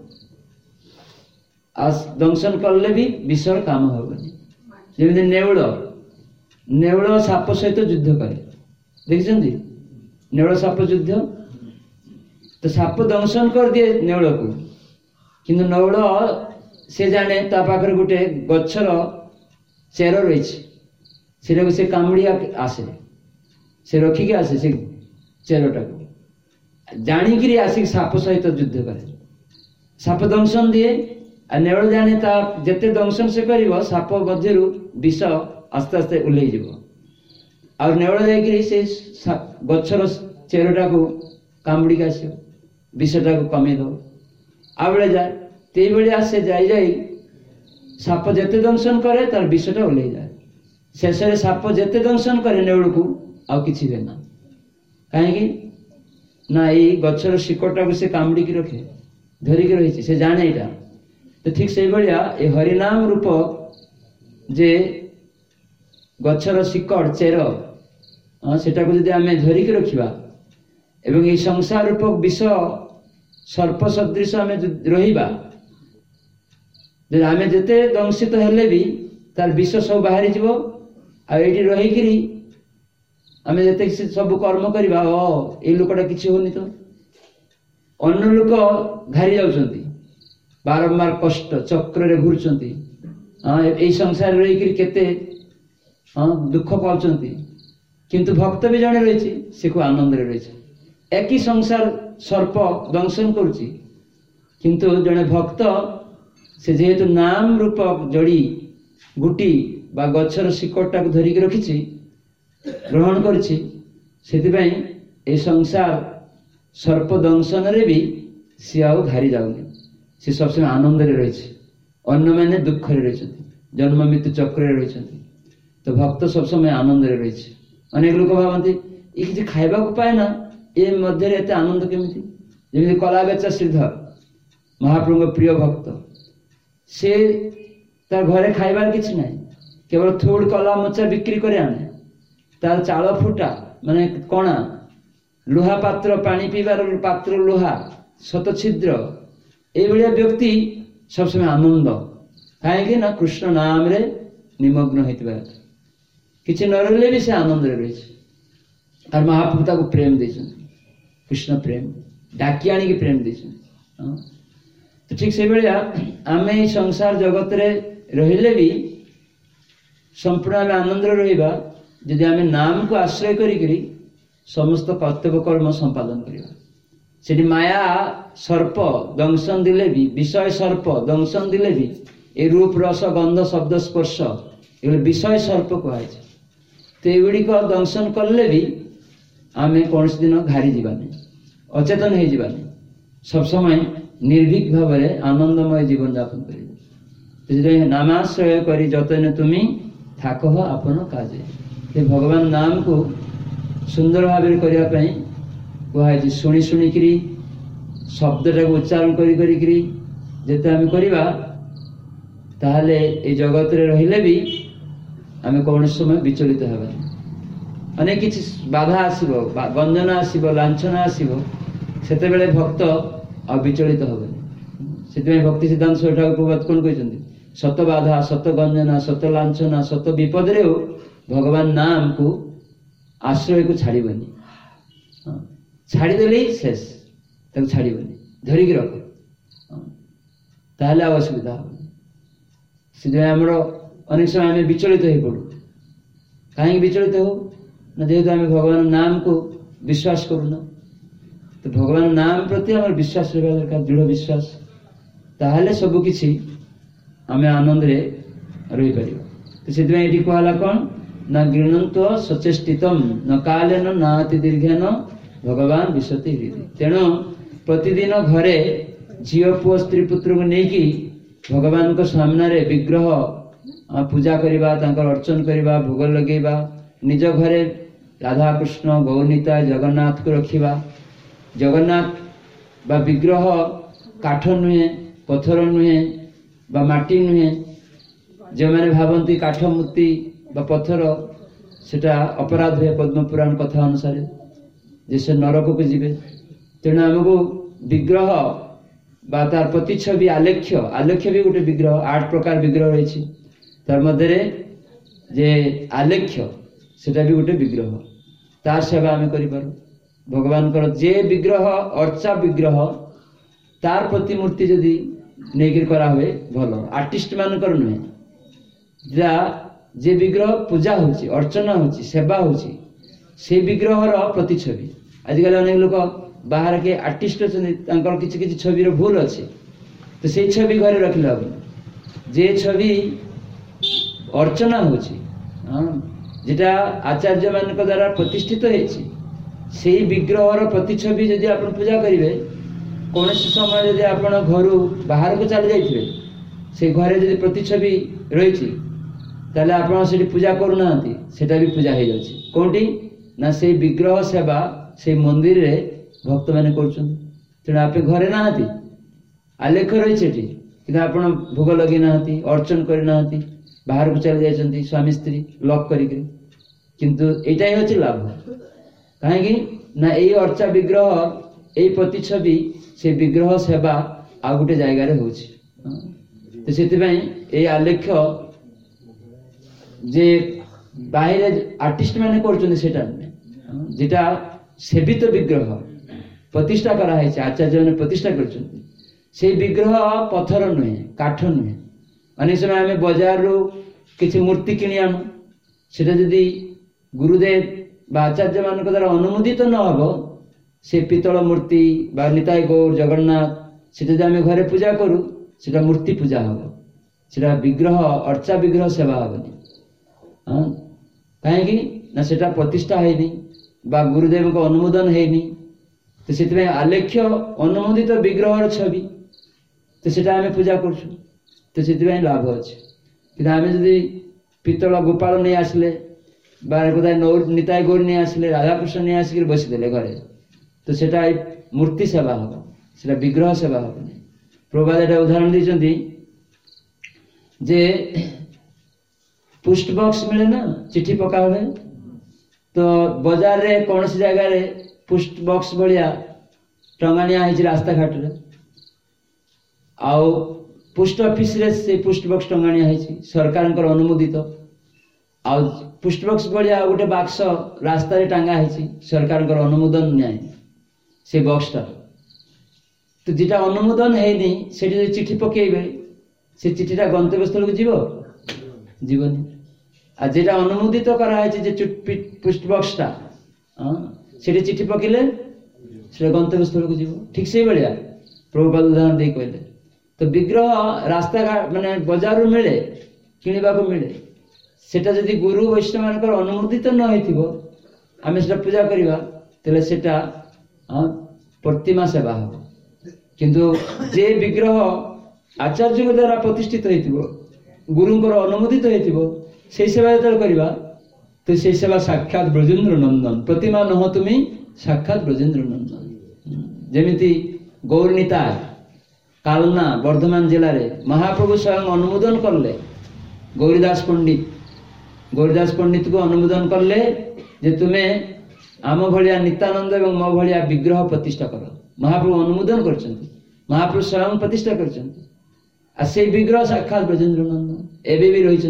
S1: दंशन कले भी विषर काम होनी जमी नेउल नेउल साप सहित युद्ध करे देखिए नेउल साप युद्ध तो साप दंशन कर दिए नेउल को किंतु नेउल से जाने ता पाखरे गोटे गच्छर चेर रही से से कामुड़ी आसे से रखिक आसे से चेरटा को जाणिकी आसिक साप सहित युद्ध करे साप दंशन दिए आ नेउल जाने ता जेते दंशन से करिवो साप मध्य विष आस्ते आस्ते उल्लै जीव आ नेउल जाइकरी से गच्छर चेरटा को कामुड़ी आस विषटा को कमे दो आ बेले जाए ते बेले से जाई जाई साप जेते दंशन करे तार विषटा उल्लै जाए शेष में साप जेते दंशन करे नेउल को आउ किछि हुए ना कहीं ना ये गच्छर शिकटा को से कामुड़ी की रखे धरिक रही से जाने यहाँ तो ठीक से भाया ये हरिनाम रूप जे गच्छर शिकड़ चेर सेटा को आम धरिक रखा एवं ये संसार रूप विष सर्प सदृश आम रहिबा आम जेते दंशित हेले भी तार विष सब बाहरी जीव आठी रहीकि आम जेते सब कर्म करवा ओ ये लोकटा किसी होनी तो अन्य लोक घारी जाउछंती बारंबार कष्ट चक्र रे घुरछंती ए संसार रहीकि केते दुख पाउछंती किंतु भक्त भी जने रही से को आनंद रे रही एक ही संसार सर्प दंशन करुची किंतु जने भक्त से जेहेतु नाम रूप जड़ी गुटी बा गच्छर शिकड़टा को धरिक रखी ग्रहण करुची सेतिबाई ए संसार सर्प दंशन रे भी सी आउ घारी जाऊनी सी सब समय आनंद रे रही अन्य मैंने दुख रे रही जन्म मृत्यु चक्र रे रही तो भक्त सब समय आनंद रे रही अनेक लोक भावती ये किसी खाइबा को पाए ना ये मध्य एत आनंद केमिति जमी कला बेचा श्रीधर महाप्रभु प्रिय भक्त से तार घरे खाइबार किछि नाही केवल थोड़ कला मोचा बिक्री करे आने तार चाल फुटा माने कणा लुहा पात्र पानी पीबार पात्र लुहा शत छिद्र ये व्यक्ति सब समय आनंद कहीं ना कृष्ण नाम रे निमग्न होता किसी न रही भी से आनंद रे रही और महाप्रभु को प्रेम दे कृष्ण प्रेम डाकी आनी प्रेम दे तो ठीक से भाया आम संसार जगत रे रहिले भी संपूर्ण आम आनंद रहिबा यदि आम नाम को आश्रय करी समस्त कर्तव्य कर्म संपादन करवा से माया सर्प दंशन दिले भी विषय सर्प दंशन दिले भी ए रूप रस गंध शब्द स्पर्श ये विषय सर्प कहुए तो युड़िक दंशन कले भी आम कौन दिन घारी जावानी अचेतन हो जावानी सब समय निर्भीक भाव में आनंदमय जीवन यापन कर नामाश्रय करी जतन तुम्हें थाक आपन काजे भगवान नाम को सुंदर भाव करने कहुई शुणी शुणिकी शब्दटा को उच्चारण करी करी करी जेते आम करवा ताहले ए जगत रे रहिले भी आम कौन समय विचलित हेबा अनेक किसी बाधा आसीबो गंजना आसीबो लांछना आसीबो सेते बेले भक्त अविचलित हेबनी सेते भक्ति सिद्धांत सोटा उपवाद कोन कहचंदी सत बाधा सत गंजना सत लांछना सत विपद रे भगवान नाम को आश्रय को छाड़बनी छाड़ी देले शेष तक छाड़बनी धरिक रख ताहले असुविधा से आमर अनेक समय आम विचलित हो पड़ू कहीं विचलित हो ना जेहेतु आम भगवान नाम को विश्वास करूना तो भगवान नाम प्रति आम विश्वास रहा दरकार दृढ़ विश्वास ताहले सबकि आम आनंद रे रही पार तो से कहला कौन न गृणंत सचेष्टितम न कालेन न अति दीर्घेन भगवान विशति हृदय तेणु प्रतिदिन घरे झील पुओ स्त्री पुत्र को लेकिन भगवान को सामने रे विग्रह पूजा करवा अर्चन करवा भोग लगेवा निज घरे राधा कृष्ण गौनीता जगन्नाथ को रखिबा जगन्नाथ बा विग्रह काठ नुहे पत्थर नुहे बा माटी नुहे जो मैंने भावती काठ मूर्ति बा पत्थर सेटा अपराध हुए पद्म पुराण कथा अनुसार जैसे नरक को जीवे तेणु आमको विग्रह बा तार प्रतिच्छवि आलेख्य आलेख्य भी गोटे विग्रह आठ प्रकार विग्रह रही तार मध्य जे आलेख्य सेटा भी गोटे विग्रह तार सेवा आम कर भगवान कर जे विग्रह अर्चा विग्रह तार प्रतिमूर्ति जदि नहीं करा हुए भल आर्टिस्ट मानकर नुहे जा जे विग्रह पूजा होची अर्चना होची सेवा होची से विग्रह प्रतिछवि आजिकल अनेक लोक बाहर के आर्टिस्ट अच्छा किसी किसी छवि भूल अच्छे तो से छवि घरे रखले हम जे छवि अर्चना होची जेटा आचार्य मान द्वारा प्रतिष्ठित होती से विग्रह प्रतिछवि जदि आप पूजा करेंगे कौन समय जदि आप घर बाहर को चली जाइए से घरे जदि प्रतिछवि रही ताले आप पूजा करूना सेटा भी पूजा हो जाए कौटी ना से विग्रह सेवा से मंदिर रे भक्त मैंने कर आप घरे ना आलेख रही आप भोग लगे ना अर्चन करना बाहर को चली जाइए स्वामी स्त्री लॉक करिके किंतु एटा ही होची लाभ कहीं ना ये अर्चा विग्रह ये प्रतिछवि से विग्रह सेवा आ गोटे जगार हो तो से आलेख्य जे बाहर आर्टिस्ट मैंने करटा सेवित विग्रह प्रतिष्ठा कराई आचार्य मैंने प्रतिष्ठा कर विग्रह पत्थर नुहे काठ नुहे अनेक समय आम बजार रू किसी मूर्ति किणी आनु से जदि गुरुदेव आचार्य मान द्वारा अनुमोदित तो न हो से पितल मूर्ति बा निताय गौर जगन्नाथ से जब आम घरे पूजा करूँ से मूर्ति पूजा हम से विग्रह अर्चा विग्रह सेवा हेनी हाँ कहीं ना से प्रतिष्ठा है बा गुरुदेव को अनुमोदन है तो से आलेख्य अनुमोदित तो विग्रह छवि तो से आम पूजा कर तो से लाभ अच्छे कि आम जदि पितल गोपाल नहीं आसले बारे नौ निताय गौर नहीं आसले राधाकृष्ण नहीं आसिक बसीदे घरे तो सेटा मूर्ति सेवा हम से विग्रह सेवा हम प्रभुपाद एटा उदाहरण देते जे पोस्ट बॉक्स मिले ना चिठी पका हुए तो बाजार रे कौन सी जगह रे पोस्ट बॉक्स भाया टंगाणिया है रास्ता घाट रे आउ पोस्ट ऑफिस रे से पोस्ट बॉक्स टंगाणिया है सरकार अनुमोदित आ पोस्ट बॉक्स भाया गोटे बाक्स रास्ता रे टांगा है सरकार अनुमोदन न्याय से बॉक्सटा तो जेटा अनुमोदन है से चिठी पकेबे से चिठीटा गंतव्य स्थल को जीव जीवनी आ जेटा अनुमोदित कराई पोस्ट बॉक्सटा से चिठी पकेले से गंतव्य स्थल को जीव ठीक से भाया प्रभुपाद उदाहरण दे कहले तो विग्रह रास्ता घाट माने बाजार मिले किणवा को मिले सेटा जदि गुरु वैष्णव मान अनुमोदित न हो आम से पूजा करवा तेल सेटा प्रतिमा सेवा हम किंतु जे विग्रह आचार्य द्वारा प्रतिष्ठित हो गुरुंकर अनुमोदित हो से सेवा जो करवा तो से सेवा साक्षात ब्रजेन्द्र नंदन प्रतिमा नह तुम्हें साक्षात ब्रजेन्द्र नंदन जमीती गौरनीताय कालना वर्धमान जिले में महाप्रभु स्वयं अनुमोदन करले गौरीदास पंडित गौरीदास पंडित को अनुमोदन करले जे तुम्हें आम भाया नित्यानंद एवं मो भाया विग्रह प्रतिष्ठा कर महाप्रभु अनुमोदन कर महाप्रभु स्वयं प्रतिष्ठा कर विग्रह साक्षात ब्रजेन्द्र नंदन एवं भी रही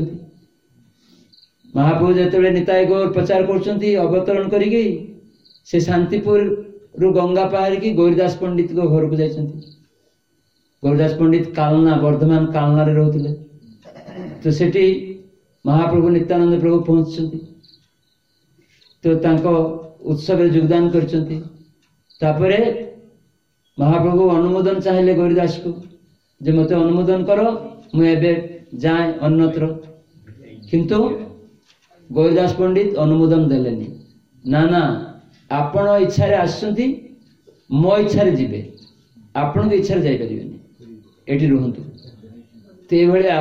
S1: महाप्रभु जो निताय गौर प्रचार कर अवतरण करी से शांतिपुर रु गंगा पहाड़ की गौरीदास पंडित को घर को जाइए गौरीदास पंडित कालना वर्धमान कालना रे रहते तो सेठी महाप्रभु नित्यानंद प्रभु पहुंचती तो तांको उत्सव योगदान करपरे महाप्रभु अनुमोदन चाहिए गौरीदास को जे मते अनुमोदन करो मुझे जाए अन्यत्र किंतु गौरीदास पंडित अनुमोदन देलेनी ना ना आपण इच्छा रे आसुंती मो इच्छा रे जीवे आपण के इच्छा रे जाई परिबेनी एठी रहंतु ते भलिया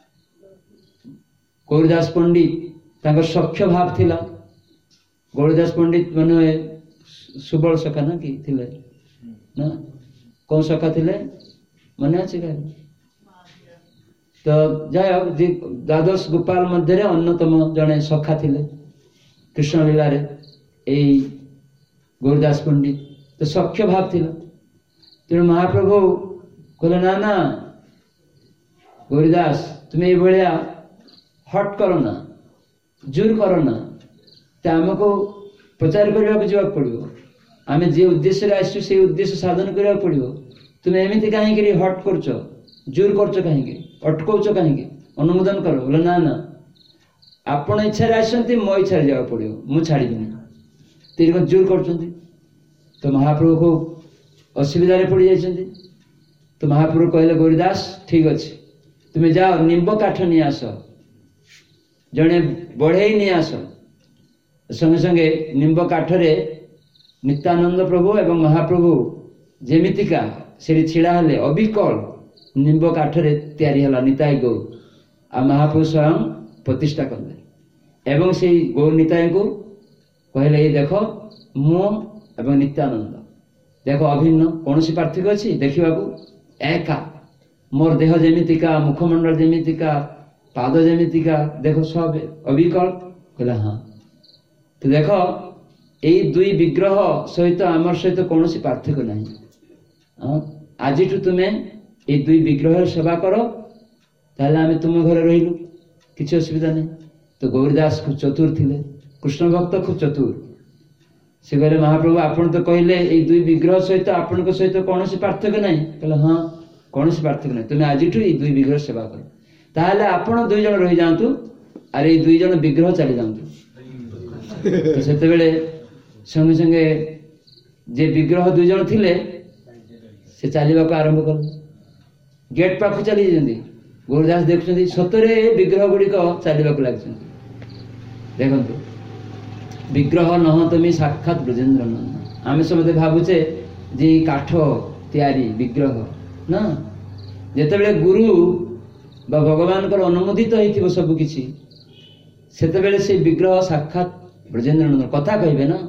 S1: गौरीदास पंडित तांकर सख्य भाव थिला गौरीदास पंडित माने सुबल सखा ना कि थिले ना कौन सखा थिले मने अछि का तो जाय द्वादश गोपाल मध्य अन्यतम जड़े सखा थिले कृष्ण लीला रे ए गौरीदास पंडित तो सख्य भाव थिला तेणु महाप्रभु कहले ना ना गौरीदास तुम्हें ये भाया हट करो ना जोर करो ना तो आमको प्रचार करने को जावाक पड़ो आम जे उद्देश्य आसु से उद्देश्य साधन करा पड़ो तुम्हें एमती कहीं हट कर जोर कर कहीं अटकाउच कहीं अनुमोदन कर बोले ना ना आपण इच्छा आसती मो इच्छा जावा पड़ो मुझे छाड़बी तीन जोर कर तो महाप्रभु को असुविधा पड़ जाती तो महाप्रभु कहले गौरीदास ठीक अच्छे तुम्हें जाओ निम्ब काठ नहीं आस जड़े बढ़े नहीं आस संगे संगे निम्ब काठरे नित्यानंद प्रभु एवं महाप्रभु जेमितिका से छिड़ा हेले अबिकल निम्ब काठरे तैयारी हला निताई गौ आ महाप्रभु स्वयं प्रतिष्ठा कले एवं से गौ निताई को कहले देख मु एवं नित्यानंद देख अभिन्न कौन सी पार्थक्य अच्छी देखा एका मोर देह जेमितिका मुखमंडल जेमितिका पाद जेमितिका देख सब अविकल कहला हाँ तो देख यही दुई विग्रह सहित आमर सहित कौन सी पार्थक्य नहीं आज तुम्हें ये दुई विग्रह सेवा कर ताहले आमे तुम घर रहिलु किसी असुविधा नहीं तो गौरीदास खूब चतुर थे कृष्ण भक्त खूब चतुर से कहले महाप्रभु आपन तो कहले ये दुई विग्रह सहित आपन सहित कौन सी पार्थक्य नहीं कहले हाँ कौन सी पार्थक्य नहीं तुम्हें आज ये दुई विग्रह सेवा कर ताहले आपन दुई जन रही जातु आर ये दुई जन विग्रह चली जातु तो सेते बेले संगे संगे जे विग्रह दुई जन थिले से चलवा को आरंभ कर गेट पाख चली जाती गौरीदास देखुं सतरे विग्रह गुड़िक चलवा को लगे देखु विग्रह नह तुम साक्षात ब्रजेन्द्र नंदन आम समझे भावुचे जे काठ तैयारी विग्रह ना जिते गुरु बा भगवान को अनुमोदित हो सब किसी सेते से विग्रह साक्षात ब्रजेन्द्र नंदन कथा कहे ना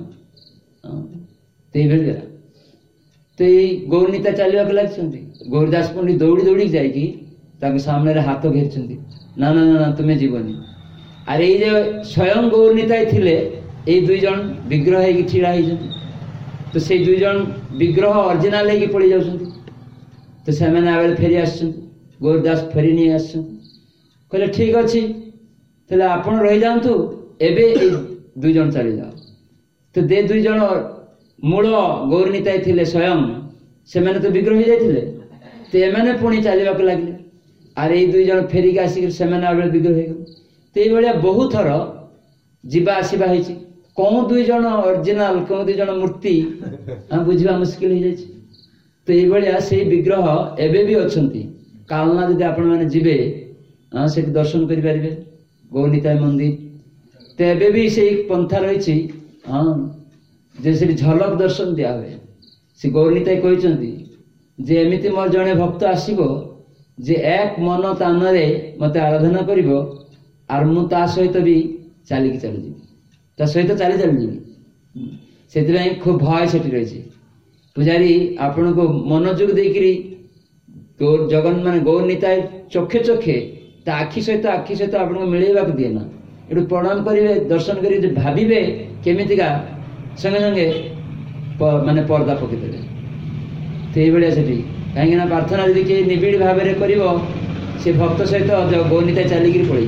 S1: तो तो ये गौरनीता चलवा को लगे गौरीदास पंडित दौड़ी दौड़ी जाकि सामने हाथ घेर ना ना ना तुम्हें जीवनी अरे ये स्वयं गौरनीता थिले ये दुई जन विग्रह है छिड़ा तो से दुई जन विग्रह ओरिजिनल है पड़ी जा तो से मैंने फेरी आस गौरीदास फेरी नहीं आस कहले ठीक अच्छे तेल आप रही जातु एवं दुई जन चली जाओ तो दे दुई जन मूल गौरनीता थिले स्वयं से मैंने तो विग्रह हो जाते तो एने पुणी चलवा को लगे आर ये दुई जन फेरिक आसिक से विग्रह हो गए तो ये बहुत थर जीवा आसवा है कौन दुई जन ओरिजिनल कौन दुई जन मूर्ति बुझा मुस्किल हो जाए तो ये से विग्रह एवं भी अच्छा कालना जब आपण मैंने जीवे से दर्शन करें गौरनीता मंदिर तो एवं भी से पंथा रही हाँ जे से झलक दर्शन दिया हुए से गौरनीता कहते जे एमती मोर जड़े भक्त आसब जे एक मन तान मत आराधना कर आर मु ता सहित भी चलिकी चलीजी ता सहित चली चलीजी से खूब भय से रही पूजारी आपण को मनोयोग देकरी गौर जगन मान गौरनीता चोखे चोखे ता आखि सहित आखि सहित आप मिलवा दिए ना ये प्रणाम करेंगे दर्शन करेंगे भावे केमितिका संगे संगे माने पर्दा पकईदे तो ये से कहीं प्रार्थना जब किए निबिड़ भाव में कर भक्त सहित गौरनीता चलिकी पड़े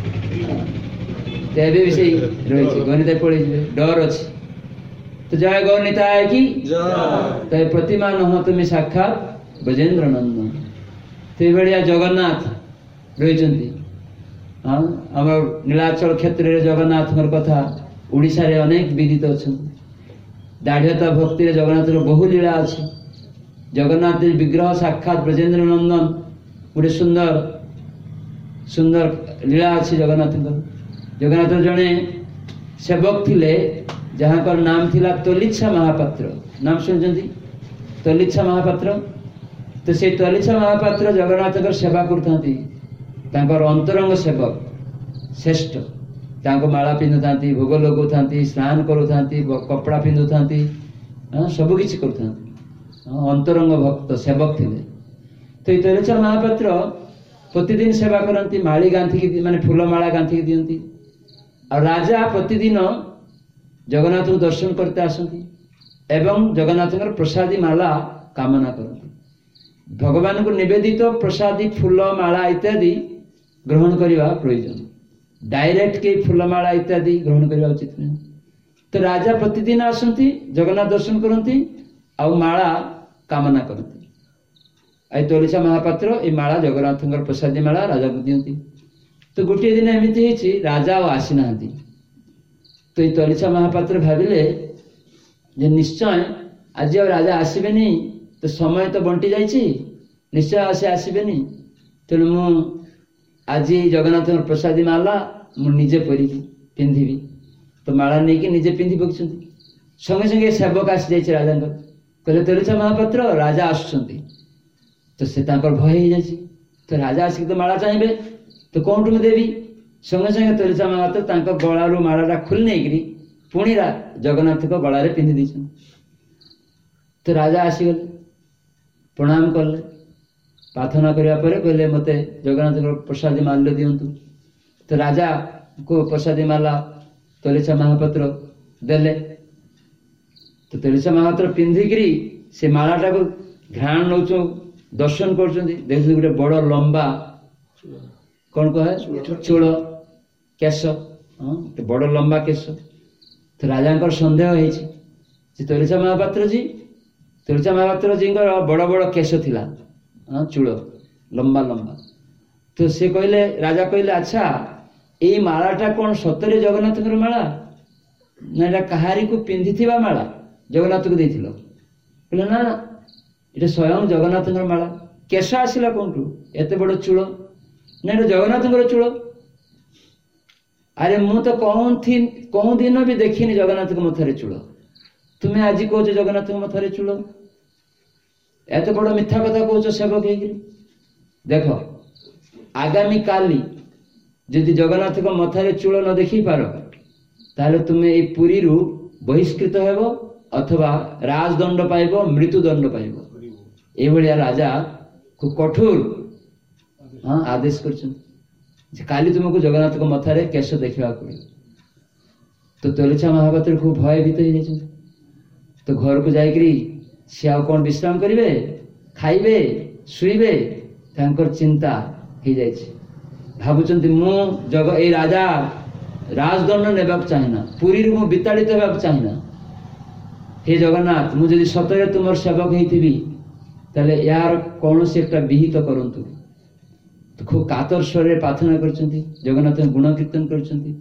S1: तो भी से रही गौरनीता पड़े डर अच्छे तो जय गौरनीता है कि तो प्रतिमा नह तुम साक्षात ब्रजेन्द्र नंदन तो ये जगन्नाथ रही हाँ आम नीलाचल क्षेत्र में जगन्नाथ कथा उड़ीसा रे अनेक विदित अच्छा दाढ़ता भक्ति जगन्नाथ बहु लीला अच्छी जगन्नाथ विग्रह साक्षात ब्रजेन्द्र नंदन गोटे सुंदर सुंदर लीला अच्छी जगन्नाथ जगन्नाथ जड़े सेवक थिले जहाँ कर नाम थिला तोलिच्छा महापात्र नाम सुनते तोलिच्छा महापात्र तो से तोलिच्छा महापात्र जगन्नाथ सेवा कर अंतरंग सेवक श्रेष्ठ तांको माला पिंधु था भोग लगो था स्नान करू था कपड़ा पिंधु था सब किसी कर अंतरंग भक्त सेवक थे तो ये तोलिच्छा महापात्र प्रतिदिन सेवा करती माली गांधी माने फूलमाला गांधी दियंती और राजा प्रतिदिन जगन्नाथ को दर्शन करते आसती एवं जगन्नाथ प्रसादी माला कामना करती भगवान को निवेदित प्रसादी फूल माला इत्यादि ग्रहण करने प्रयोजन डायरेक्ट के फूलमाला इत्यादि ग्रहण करने उचित नहीं तो राजा प्रतिदिन आसती जगन्नाथ दर्शन करती आउ माला कामना करती आई तोलिसा महापात्र ये माला जगन्नाथ प्रसादी माला राजा को दियंती तो गोटे दिन एमती है राजा आसी ना तो ये तोलिसा महापात्र भाविले जे निश्चय आज राजा आसबे नहीं तो समय तो बंटी जाइए निश्चय आसे आसबे नहीं तेणु मु आज जगन्नाथ प्रसादी माला मु निजे परी पिंधिबी तो माला नहीं कि निजे पिंधि पकड़ संगे संगे सेवक आसी जाइए राजा कहले तोलिसा महापात्र राजा आसुंच तो से भय हो जाए तो राजा आसिक तो माला चाहिए तो कौन मैं देवी संगे संगे तोलिसा महापात्र गलारू मालाटा खोली नहीं पुणी जगन्नाथ को गलारे पिंधि दी तो राजा आसीगले प्रणाम कले प्रार्थना करने कहले मते जगन्नाथ प्रसादी माल्य दिंतु तो राजा को प्रसादी माला तोलिसा महापात्र देले तो तोलिसा महापात्र पिंधिकी से मालाटा को घ्राण नौ दर्शन कर देख गोटे बड़ लंबा कौन कहे चूल केश हाँ बड़ लंबा केश तो राजा सन्देह हो तोलिसा महापात्र जी तोलिसा महापात्र जी बड़ बड़ केश थिला हाँ चूल लंबा लंबा तो से कहले राजा कहले अच्छा ये मालाटा कौन सतरे जगन्नाथ माला ना कहारी को पिंधि माला जगन्नाथ को देथिलो कहले ना ये स्वयं जगन्नाथ माला केश आसला कौन एत बड़ चूल ना जगन्नाथ चूल अरे मु तो कौन थी कौन दिन भी देखनी जगन्नाथ मथारे चूल तुम्हें आज कह जगन्नाथ मथारे चूल एत बड़ मिथ्या कथा कह सेवक हो देख आगामी काली जदि जगन्नाथ मथारे चूल न देखी पार ताले तुम्हें ये पुरी रु बहिष्कृत हेब अथवा राजदंड पाइब मृत्युदंड पाइब ये राजा खूब कठोर हाँ आदेश कर काली तुमको जगन्नाथ मथारे केश देखा पड़े तो तोलिसा महापात्र खूब भयभीत हो जाए तो घर को जाकरी सी आ कौन विश्राम करेंगे खाइबे शुइबे तांकर चिंता हो जाए भावुं मु जग ए राजा राजदंड नेबाक चाहिना पुरी मु विताड़ित होगा चाहिना हे जगन्नाथ मुझे सतरे तुम सेवक होती ताले यार कौन से एक विहित तो करंतु तो खूब कातर स्वर प्रार्थना कर जगन्नाथ गुण कीर्तन कर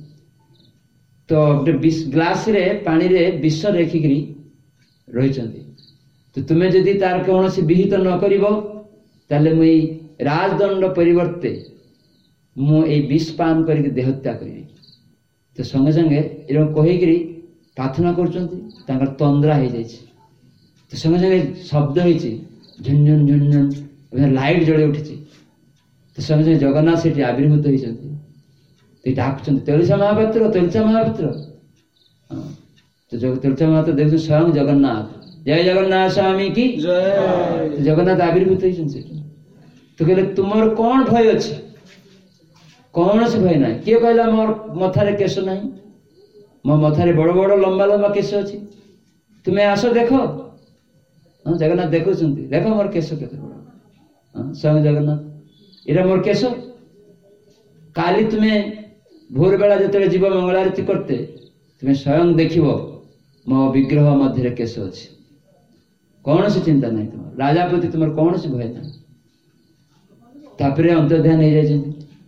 S1: तो गोटे ग्लास रे पानी रे विष रेखिकी रही तो तुम्हें जदि तार कौन से विहित न कर मुई राजदंड परिवर्ते मुझे विष पान करके देहत्या करी तो संगे संगे एरकम कहीकि प्रार्थना कर तंद्रा हो जाए तो संगे संगे शब्द हो झुंझुन झुंझुन लाइट जड़े उठी तो संगे संगे जगन्नाथ से आविर्भूत होती डाक तोलिसा महापात्र तोलिसा महापात्र तो तोलिसा महापात्र देख स्वयं जगन्नाथ जय जगन्नाथ स्वामी की जय जगन्नाथ आविर्भूत होती तो कहले तुमर कौन भय अच्छे कौन से भय ना किए कहला मोर मथारे केश ना मो मथारे बड़ बड़ लंबा लंबा केश अच्छी तुम्हें आस देख हाँ जगन्नाथ देखुं देख मोर केश के बड़ स्वयं जगन्नाथ इरा मोर केश काली तुम्हें भोर बेला जो जीव मंगलारती करते तुम्हें स्वयं देख मो विग्रह मध्य केश अच्छी कौन सी चिंता नहीं तुम राजा प्रति तुम कौन सी भय ना तापर अंतर्ध्यान हो जाए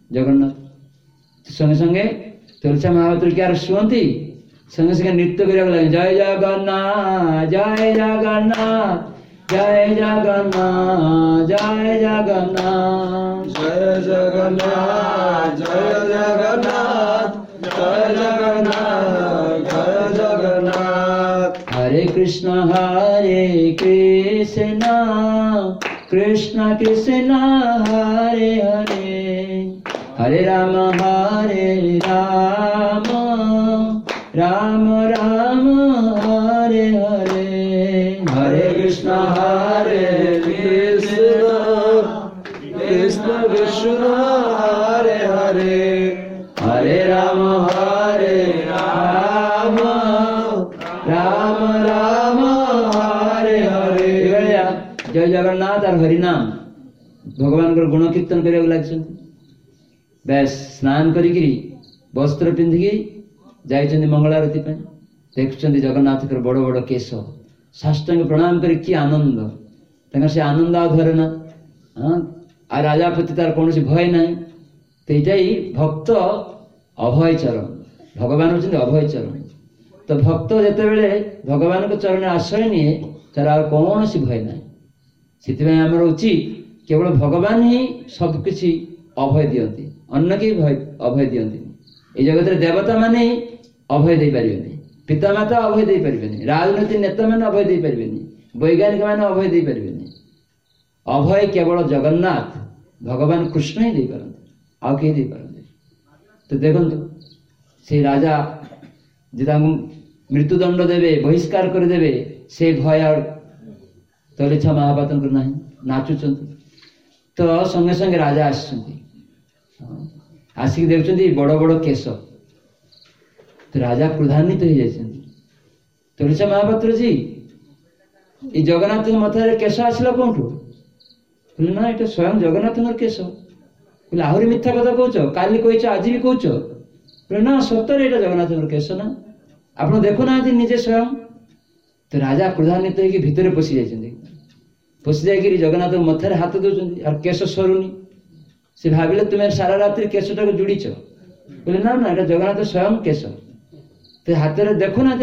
S1: जगन्नाथ संगे संगे तोलिसा महापात्र क्या शुंती संगे संगे नृत्य कर जय जगन्नाथ जय जगन्नाथ जय जगन्नाथ जय जगन्नाथ
S2: जय जगन्नाथ जय जगन्नाथ जय जगन्नाथ जय जगन्नाथ
S1: हरे कृष्ण हरे कृष्ण कृष्ण कृष्ण हरे हरे हरे राम हरे राम राम राम हरे हरे
S2: हरे कृष्ण हरे कृष्ण कृष्ण कृष्ण हरे हरे
S1: हरे राम हरे राम राम राम हरे हरे जय जगन्नाथ और हरिनाम भगवान को गुण कीर्तन करने लगे बेस स्नान करी वस्त्र पिंधिकी जाइछन्ति मंगलारती देखुं जगन्नाथ बड़ बड़ केश साष्टांग प्रणाम कर कि आनंद तक से आनंद आ धरे ना हाँ आ राजा प्रति तार कौन भय ना तो यही भक्त अभय चरण भगवान होती अभय चरण तो भक्त जिते बड़े भगवान को चरण आश्रय निए तार आ कौन भय ना से आमर उचित केवल भगवान ही सबकि अभय दियंती अन्य के भय अभय दियंती जगत देवता माने अभय दे पारिबेनी पितामाता अभय दे पारिबेनी राजनीति नेता माने अभय दे पारिबेनी वैज्ञानिक माने अभय दे पारिबेनी अभय केवल जगन्नाथ भगवान कृष्ण ही दे पारंती आउ के दे पारंती तो देखंतु से राजा जे मृत्युदंड देवे बहिष्कार कर देवे से भय तलिछा महापात्र को नहीं नाचुचंती तो संगे संगे राजा आसुचंती आसिक देखुचंती बड़ बड़ केश तो राजा क्रोधान्वित हो जाइछंती तलिछा महापात्र जी ये जगन्नाथ मथारे केश आसला कोठू बोले ना ये स्वयं जगन्नाथ केश बोले आहरी मिथ्या कथा कहूच काली कहीच आज भी कहूच बोले ना सतर ये जगन्नाथ केश ना आप देखु ना निजे स्वयं तो राजा क्रोधान्वित होकर भितर पशि जाइछंती पशि जाकर जगन्नाथ मथारे हाथ दौरान और केश सरुनी से भाविले तुम्हें सारा रात्रि केशटा को जुड़ीच बोले ना ना ये जगन्नाथ स्वयं केश तो हाथ में देखु ना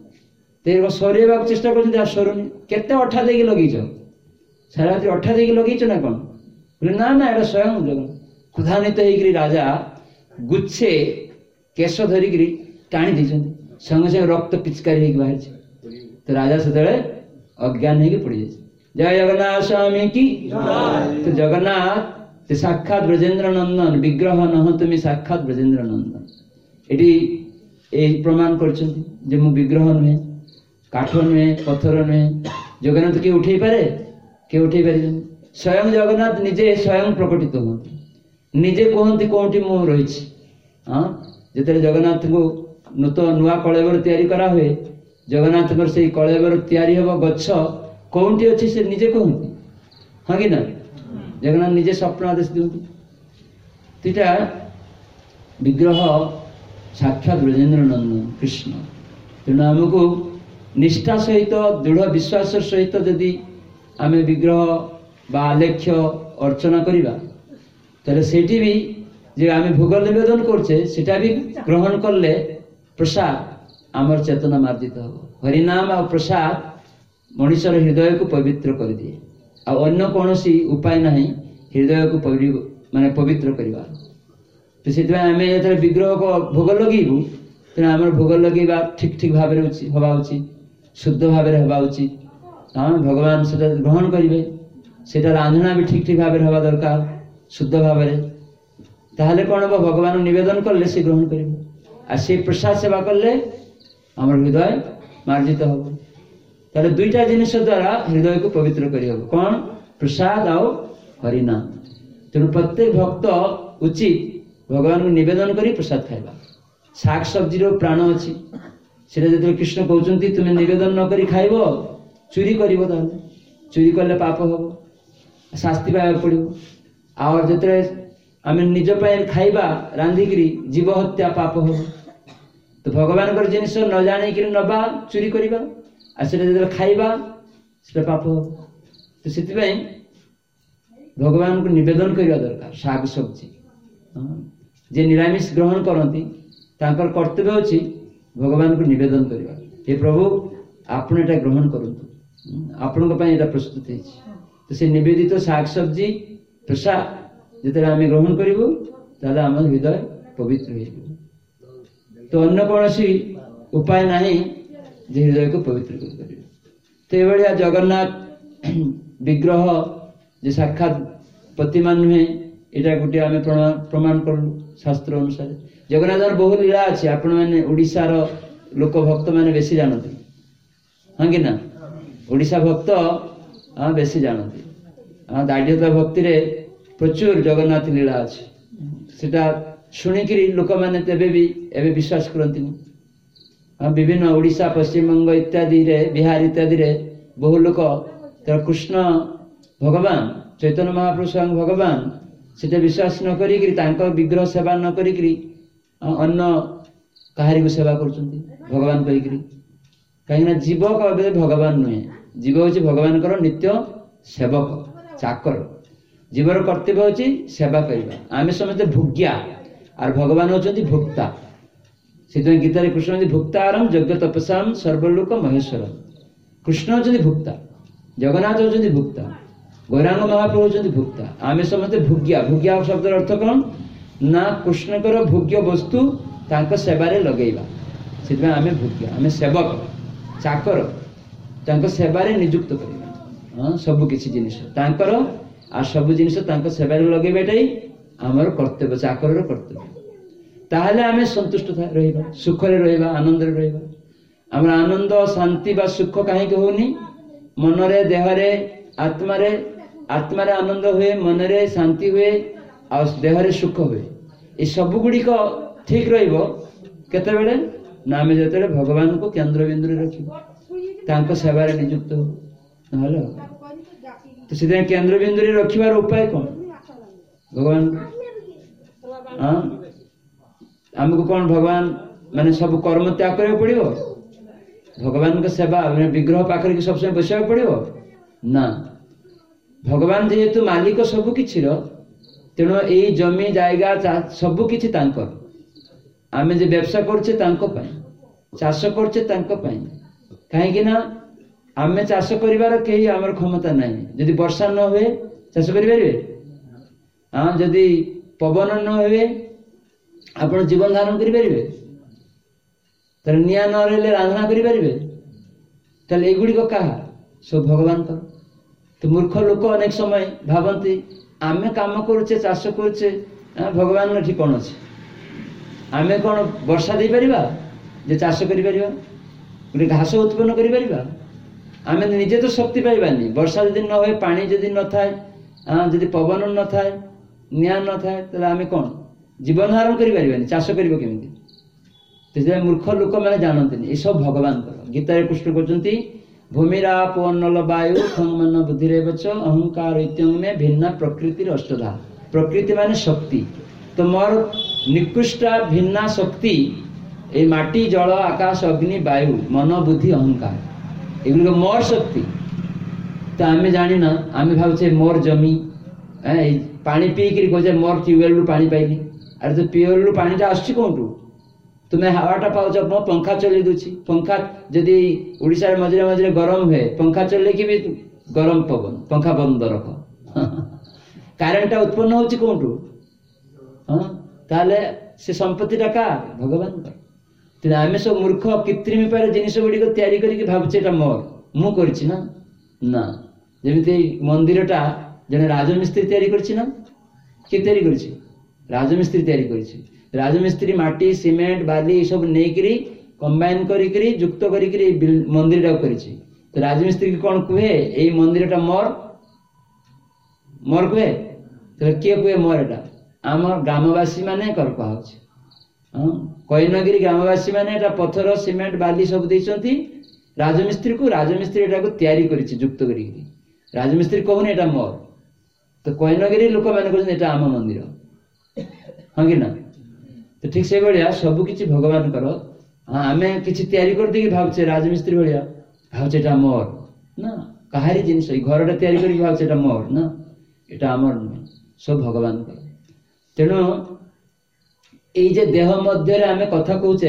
S1: आप सर चेष्टा कर सरुनी केते अठा देकी लगेच सारा रात्रि अठा देकी लगेच ना कौन बोले ना ना ये स्वयं जगन्नाथ क्रोधान्वित होकर राजा गुच्छे केश धरिक टाणी देते संगे संगे रक्त पिचकारी बाहर तो राजा से अज्ञान हो पड़ जाए जय जगन्नाथ स्वामी की तो जगन्नाथ ते साक्षात ब्रजेंद्र नंदन विग्रह नह तुम साक्षात ब्रजेंद्र नंदन ये प्रमाण कर विग्रह नुहे काठ नुहे पत्थर नुहे जगन्नाथ किए उठे पारे किए उठे पारे स्वयं जगन्नाथ निजे स्वयं प्रकटित हो निजे कहते कौटी मु रही हाँ जिते जगन्नाथ को नूतन नुआ कलेबर तैयारी करा हुए जगन्नाथ से कलेबर तैयारी हम गछ कौटी अच्छी से निजे कहते हाँ कि ना जगन्नाथ निजे स्वप्न आदेश दिखती तो विग्रह साक्षात ब्रजेंद्र नंदन कृष्ण तेणु आमको निष्ठा सहित दृढ़ विश्वास सहित जदि आम विग्रह बा आलेख्य अर्चना करवा ताले सेठी भी जे आम भोग निवेदन करछे सेटा भी ग्रहण करले प्रसाद आमर चेतना मार्जित हो हरिनाम आ प्रसाद मनुष्यर हृदय को पवित्र कर दिए आ अन्य कौन उपाय नहीं हृदय को माने पवित्र करवा तो से आम जो विग्रह को भोग लगेबू तेना आम भोग लगेबा ठीक ठीक भाव हवा उचित शुद्ध भाव हवा उचित हाँ भगवान से ग्रहण करेंगे से रांधना भी ठीक ठीक भाव हवा दरकार शुद्ध भाव ताहले कौन हम भगवान निवेदन कले से ग्रहण करेंगे आ से प्रसाद सेवा कले आम हृदय मार्जित हम ताले दुईटा जिनिस द्वारा हृदय को पवित्र कर कौन प्रसाद आउ हरिनाम तेणु प्रत्येक भक्त उचित भगवान को निवेदन कर प्रसाद खाइबा शाक सब्जी प्राण अच्छी से जो कृष्ण कहते तुम्हें निवेदन न करी खाइब चोरी कर चोरी कले पाप हम शास्ति पाइबा पड़ो और जो आम निज खाइबा रांधिकी जीव हत्या पाप हम तो भगवान जिनिस न जानिक नवा चोरी करवा जो खाइबा से पाप हम तो से भगवान को निवेदन करवा दरकार शाक सब्जी जे निरामिष ग्रहण करती कर्तव्य अच्छी भगवान को निवेदन करवा हे प्रभु आपण एटा ग्रहण करंतु आपण प्रस्तुत है तो से निवेदित शाक सब्जी प्रसाद जिते आम ग्रहण करूँ ताले आम हृदय पवित्र हो तो अन्य कौन उपाय नहीं जे हृदय को पवित्र कर तो ये जगन्नाथ विग्रह जे साक्षात प्रतिमा नुहे यहाँ गोटे आम प्रमाण करूँ शास्त्र अनुसार जगन्नाथ बहु लीला अच्छी आपण मैंने ओडिशार लोक भक्त मैंने बेसी जानते हाँ कि ना ओडिशा भक्त हाँ बेसी जानते हाँ दाढ़ता भक्ति रे प्रचुर जगन्नाथ लीला अच्छी सेटा शुणिकी लोक मैंने तेबे भी एबे विश्वास करती हाँ विभिन्न ओडिशा पश्चिमबंग इत्यादि रे बिहार इत्यादि रे बहु लोक कृष्ण भगवान चैतन्य महाप्रभु स्वयं भगवान से विश्वास न करी विग्रह सेवा न करी अन्य कहारी को सेवा कर भगवान कहीकि कहीं जीव कहे भगवान नुहे जीव हूँ भगवान नित्य सेवक चाकर जीवर कर्तव्य हूँ सेवा करवा आम समस्त भोग्या और भगवान होती भोक्ता से गीतार कृष्ण भोक्तारम यज्ञ तपसाम सर्वलोक महेश्वरम कृष्ण होती भोक्ता जगन्नाथ होती भोक्ता गौरांग महाप्रभु होती भोक्ता आम समस्त भोग्या भोग्या शब्द अर्थ कौन ना कृष्णकर भोग्य वस्तु तांको सेवारे लगेଇବା से आम भोग्या आम सेवक चाकर तांको सेवारे नियुक्त करवा हाँ सब किसी जिनिस तांकर आ सब जिनिस तांको सेवारे लगेबाटा ही आमर कर्तव्य चाकर कर्तव्य ताहले आम संतुष्ट रहिबा सुख रे रहिबा आनंद रे रहिबा आमर आनंद शांति बा सुख कहीं होनी मन रे देह रे आत्मा रे आत्मा रे आनंद हुए मन रे शांति हुए और देह रे सुख हुए ये सब गुड़िक ठीक रहिबो केते बेले ना आम जो भगवान को केन्द्र बिंदु रखा सेवार नियुक्त हो नहले तो से केन्द्र बिंदु रखार उपाय कौन भगवान हाँ आमको कौन भगवान माने सब कर्म त्याग करा पड़ो भगवान का सेवा मैंने विग्रह पाखर सब समय बसा पड़ो ना भगवान जेहेतु मालिक सब किसी तेणु यही जमी जायगा सब किसी आमे जे व्यवसा करछे तांको पई चाष करछे तांको पई कहीं ना आमे चाष करिवार केही हमर क्षमता नाही यदि वर्षा न हुए चाष करि परिबे हां यदि पवन न हुए आपण जीवन धारण करि परिबे तर निया न रहले रांधना करि परिबे तले एगुडी को कहा सब भगवान का तो मूर्ख लोक अनेक समय भावंती आमे काम करछे चाष करछे भगवान न ठिकाण अछि आमे कौन वर्षा दे परिबा जे चाष करि परिबा गोटे घास उत्पन्न करि परिबा आमे निजे तो शक्ति पाइबानी वर्षा यदि न होए पानी यदि न थाए यदि पवन न थाए निया न थाए तले आमे कौन जीवन धारण करि परिबानी चाष करिबो केमिति तेजे मूर्ख लोक माने जानंतिनी ए सब भगवान कर गीता रे कृष्ण कहउचंती भूमिरा पवन वायु खंगमन बुद्धिरेवच अहंकार इत्यंग में भिन्न प्रकृतिर अष्टधा प्रकृति माने शक्ति तो मोर निकृष्ट भिन्ना शक्ति ए माटी जल आकाश अग्नि वायु मन बुद्धि अहंकार एगुलो मोर शक्ति तो आमे जानी ना आमे भावछे मोर जमी पानी पी करी कहे मोर ट्यूबवेल रु पानी पाइली अरे तो ट्यूबवेल रु पानीटा आसछि कोंटू तुम्हें हवाटा पाउछ मो पंखा चली दूची पंखा जदि ओडिसा रे मझरे मझरे गरम हुए पंखा चलले कि भी गरम पवन पंखा बंद रख कारेंटटा उत्पन्न होछि कोंटू हाँ ताले से संपत्ति का भगवान का आम सब मूर्ख कृत्रिम उपाय जिनिस गुड़िक तैयारी करके भावचे मोर मु करछि ना ना जमिति मंदिरटा जने राजमिस्त्री तैयारी करछि ना कि तैयारी करछि राजमिस्त्री तैयारी करछि राजमिस्त्री माटी सीमेंट बाली सब नेकरी कंबाइन करी करी युक्त करी करी मंदिरटा करछि तो राजमिस्त्री की कोन कुहे एई मंदिरटा मोर मोर कुहे तो किए कुहे मोर एटा आम ग्रामवासी माने कर कहाउछि हां कईनगिरी ग्रामवासी माने एटा पत्थर सीमेंट बाली सब देइछंती राजमिस्त्री को राजमिस्त्री एटा को तैयारी करिछि युक्त करी राजमिस्त्री कहून एटा मोर तो कईनगिरी लोक माने कहछन एटा आम मंदिर हां कि ना तो ठीक से बढिया सब किछि भगवान कर हां आमे किछि तैयारी कर देकी भावछे राजमिस्त्री बढिया भावछे एटा मोर ना कहारी जिनिस घरटा तैयारी करी भावछे एटा मोर ना एटा हमर न सब भगवान कर तेणु ये देह मध्य आमे कथा कहचे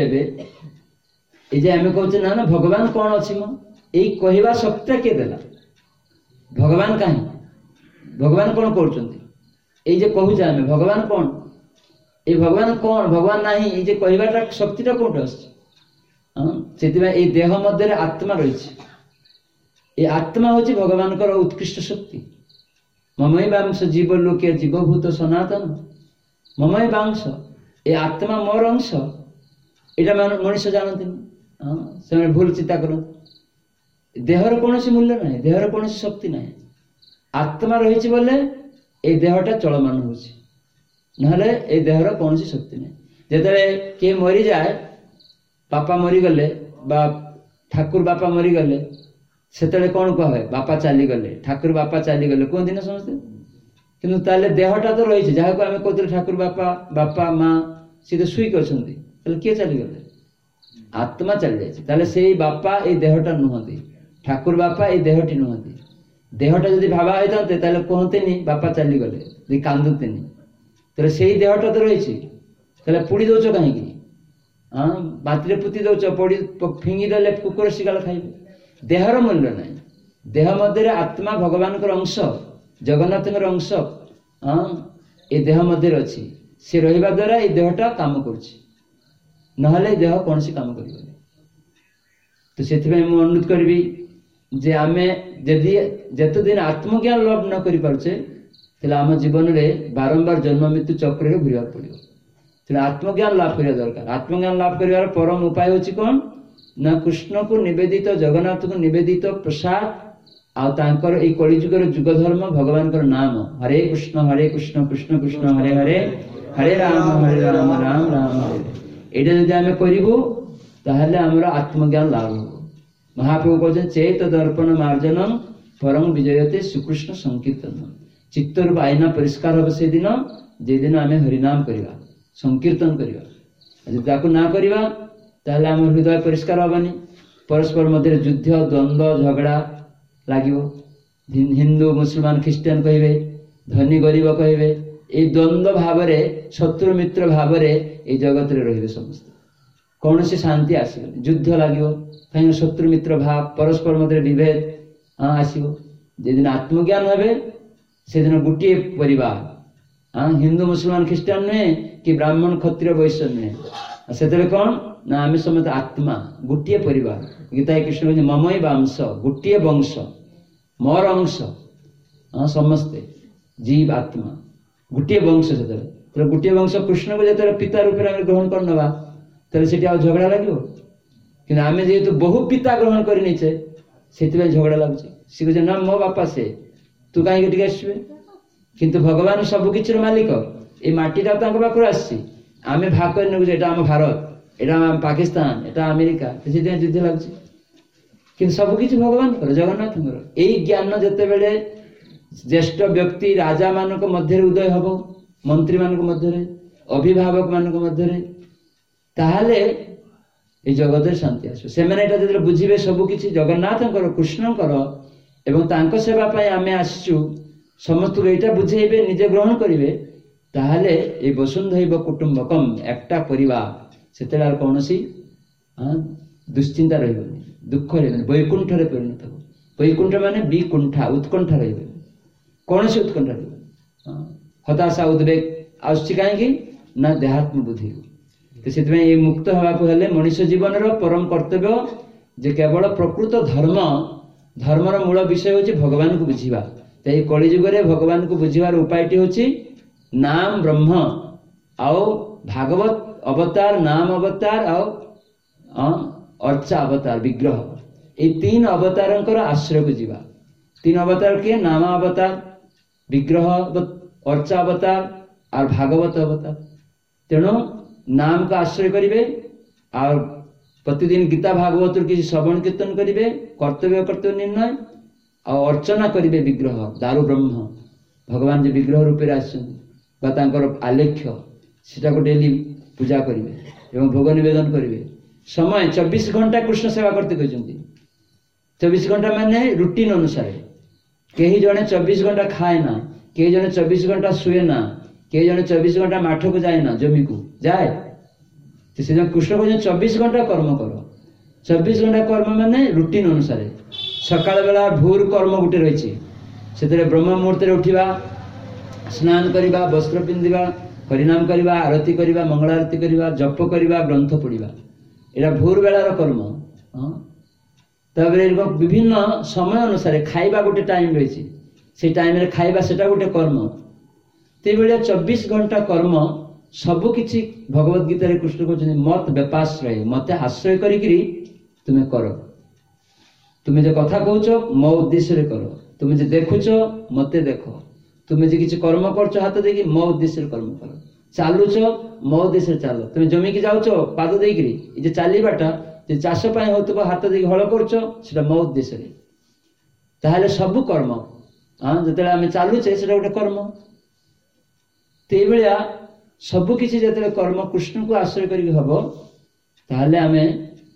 S1: एबे जे आमे कहचे ना ना भगवान कौन अछि मो एई कहवा शक्ति के देला भगवान काहे भगवान कौन करचंती एई जे कहू आमे भगवान कौन ए भगवान कौन भगवान नाही ए जे कहवाटा शक्तिटा कोट आछि हां सेतिबा ए देह मध्य आत्मा रहिछि ए आत्मा होछि भगवान कर उत्कृष्ट शक्ति ममई वांश जीव लोके जीवभूत सनातन ममई वांश ए आत्मा मोर अंश एटा मनुष्य जानते हाँ से भूल चिंता कर देहर कौन मूल्य ना देहर कौन शक्ति ना आत्मा रही बोले ए देहटा चलमान होले ए देहर कौन शक्ति ना जिते किए मरी जाए बापा मरीगले ठाकुर बापा मरीगले से कौन कहे बापा चलीगले ठाकुर बापा चलीगले कहते ना समस्ते किंतु ताले देहटा तो रही जहाँ को आम कहते ठाकुर बापा बापा माँ सी तो शुईक अच्छा किए चलीगले आत्मा चली जाए से बापा ये देहटा नुहति ठाकुर बापा ये देहटी नुहति देहटा जदि भावा होता कहते बापा चली गले कांदते तेरे से देहटा तो रही पुड़ी दौच कहीं हाँ बाती पुति दौच पड़ी फिंगी दे कुकुर शिकाल खाइबे देहर मूल्य ना देह मध्य आत्मा भगवान अंश जगन्नाथ अंश हाँ ये देह मध्य अच्छी सी रहा द्वारा ये देहटा काम कर देह कौन सी काम कर तो से अनुरोध करी जे आमे जदि जत दिन आत्मज्ञान लाभ न करि पारछे तेला आम जीवन में बारंबार जन्म मृत्यु चक्र रे घुरिया पड़ियो तेला आत्मज्ञान लाभ करिया दरकार आत्मज्ञान लाभ करिवार परम उपाय होची कोन ना कृष्ण को निवेदित जगन्नाथ को निवेदित प्रसाद आ तांकर ए कलिजुगर जुग धर्म भगवान कर नाम हरे कृष्ण हरे कृष्ण कृष्ण कृष्ण हरे हरे हरे राम हरे राम राम राम हरे एटा जदि आमे करिवो ताहले हमर आत्मज्ञान लाभ हो महाप्रभु कहते चेत दर्पण मार्जनम परम विजयते सुकृष्ण संकीर्तन चित्त रूप आईना परिष्कार हम से दिन जे दिन आम हरिनाम करवा संकीर्तन करवा ना करवा ताहले आम हृदय परिष्कार हबानी परस्पर मध्य युद्ध द्वंद्व झगड़ा लगे हिंदू मुसलमान ख्रीस्टान कहे धनी गरीब कहे ये द्वंद्व भाव शत्रु मित्र भाव जगत रे रहिबे समस्त कौन सी शांति आस युद्ध लगे कहीं शत्रु मित्र भाव परस्पर मध्य विभेद हाँ आसो दिन आत्मज्ञान हे से दिन गोटे परिवार हाँ हिंदू मुसलमान ख्रीस्टान नुहे कि ब्राह्मण क्षत्रिय वैश्य नुहे से कौन ना आम समस्त आत्मा गोटे परिवार गीता कृष्ण कहते ममई वंश गोटे वंश मोर अंश हाँ समस्ते जीव आत्मा गोटे वंश से गोटे वंश कृष्ण को जो पिता रूप में ग्रहण कर नवा से झगड़ा लगे कि आम जेहेतु बहु पिता ग्रहण करनी से झगड़ा लगुच सी कहे ना मो बापा से तू कहीं टे आसबे किंतु भगवान सबकि मालिक ये मटीटा पाखे आम भाग कर आम भारत यहाँ पाकिस्तान यहाँ अमेरिका से युद्ध लगुच कि सबकि भगवान कर जगन्नाथ यही ज्ञान जिते बड़े ज्येष्ठ व्यक्ति राजा मान मध्य उदय हम मंत्री मान मध्य अभिभावक मान मध्य ताहले ये जगत शांति आसो से मैंने बुझे सबकि जगन्नाथ कृष्णकर एवं तांको सेवा पाई आमे आसचु समस्त को एटा बुझेबे निजे ग्रहण करिवे ताहले ए वसुंधैव कुटुंबकम एकटा परिवार सेतेला कोनोसी हां दुश्चिंता रहिबनी दुख रहिबनी वैकुंठ रे परिणत हो वैकुंठ माने विकुंठा उत्कंठा रहिबे कोनोसी उत्कंठा रहिबे हां हताशा उद्वेग आउछि काहेकि ना देहात्म बुद्धि तो से ये मुक्त हवा को हेले मनुष्य जीवन रो परम कर्तव्य जे केवल प्रकृत धर्म धर्मर मूल विषय होची भगवान को बुझीबा तो ये कलिजुग रे भगवान को बुझीबार उपायटी होची नाम ब्रह्म आओ भागवत अवतार नाम अवतार आओ अर्चा अवतार विग्रह ये तीन अवतार आश्रय को जीवा तीन अवतार के नाम अवतार विग्रह अर्चा अवतार और भागवत अवतार तेणु नाम का आश्रय करिवे और प्रतिदिन गीता भागवत किसी श्रवण कीर्तन करिवे कर्तव्य कर्तव्य निर्णय और अर्चना करिवे विग्रह दारु ब्रह्म भगवान जो विग्रह रूपे आसर आलेख्य सीटा को डेली पूजा करिवे एवं भोग निवेदन करिवे समय चौबीस घंटा कृष्ण सेवा करते कहते चौबीस घंटा माने रूटीन अनुसार कहीं जड़े चौबीस घंटा खाए ना कहीं जड़े चौबीस घंटा शुए ना कहीं जड़े चौबीस घंटा माठ को जाए ना जमी को जाए से कृष्ण को चौबीस घंटा कर्म कर चौबीस घंटा कर्म माने रूटीन अनुसार सकाल बेला भोर कर्म गोटे रही से ब्रह्म मुहूर्त उठा स्नान करवा वस्त्र पिंधा हरिनाम करवा आरती करवा मंगल आरती करवा जप करवा ग्रंथ पढ़ा यहाँ भोर बेलार कर्म तापर विभिन्न समय अनुसार खाइबा गोटे टाइम रही से टाइम रे खाइबा सेटा गोटे कर्म ते चौबीस घंटा कर्म सबकि भगवत गीता रे कृष्ण कहते मत व्यापाश्रय मत आश्रय करी तुम्हें कर तुम्हें जो कथा कौच मो उद्देश्य कर तुम्हें जो देखुच मत देख तुम्हें जो किसी कर्म कर हाथ देखी मो उद्देश्य कर्म कर चलुच मो उद्देश्य चल तुम्हें जमी की जाऊच पाद देकर चलवाटा चाष हो हाथ देखिए हल कर मो उद्देश्य ताहले सबु कर्म हाँ जो आम चलुचे से गोटे कर्म ते भाया सबकि जो कर्म कृष्ण को आश्रय करी हम ताहले आमे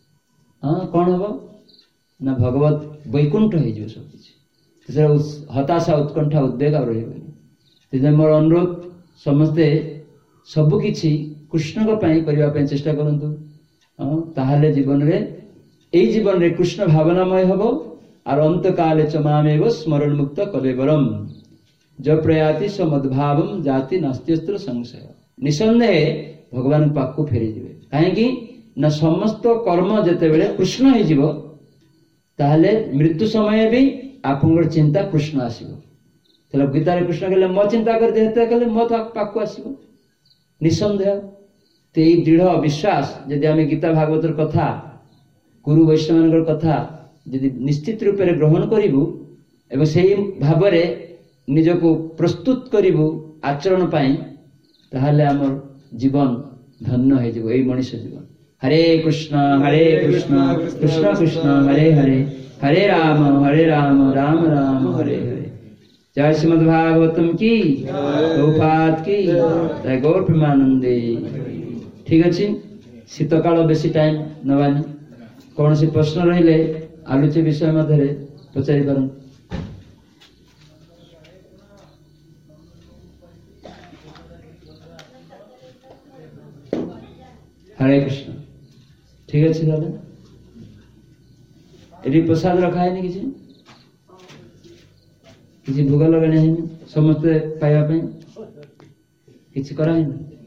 S1: हाँ कौन हम ना भगवत वैकुंठ हो सब किसी हताशा उत्कंठा उद्वेग आ रही मोर अनुरोध समस्ते सबकि कृष्ण करने चेष्टा करूँ ताहले जीवन रे यही जीवन रे कृष्ण भावनामय हम और अंत काले चमामेव स्मरण मुक्त कलेवरम ज प्रयाति स मद्भाव जाति नास्त्यस्त्र संशय निसंदेह भगवान पाक को फेरी जीवे कहीं ना समस्त कर्म जिते बड़े कृष्ण हो ताहले मृत्यु समय भी आप चिंता कृष्ण आसो गीतार कृष्ण कहले मो चिंता कर कहले मो पाक को आसो निसंदेह तो यही दृढ़ विश्वास यदि आम गीता भागवतर कथा गुरु वैष्णव कथा यदि निश्चित रूप से ग्रहण करूँ एवं से भाव निजको प्रस्तुत करूँ आचरण पाई ताहले आमर जीवन धन्य हो मनीष जीवन हरे कृष्ण हरे कृष्ण कृष्ण कृष्ण हरे हरे हरे राम हरे राम राम राम हरे हरे जय श्रीमद्भागवतम की प्रभुपाद की जय गौर प्रेमानंदे ठीक अच्छे शीत काल बेसी टाइम नवानी कौन सी प्रश्न रहिले आलोच्य विषय मध्य पचारि पार हरे कृष्ण ठीक अच्छे दादा ये प्रसाद रखा है किसी किसी भोग लगे समस्ते पाइबा किसी कराए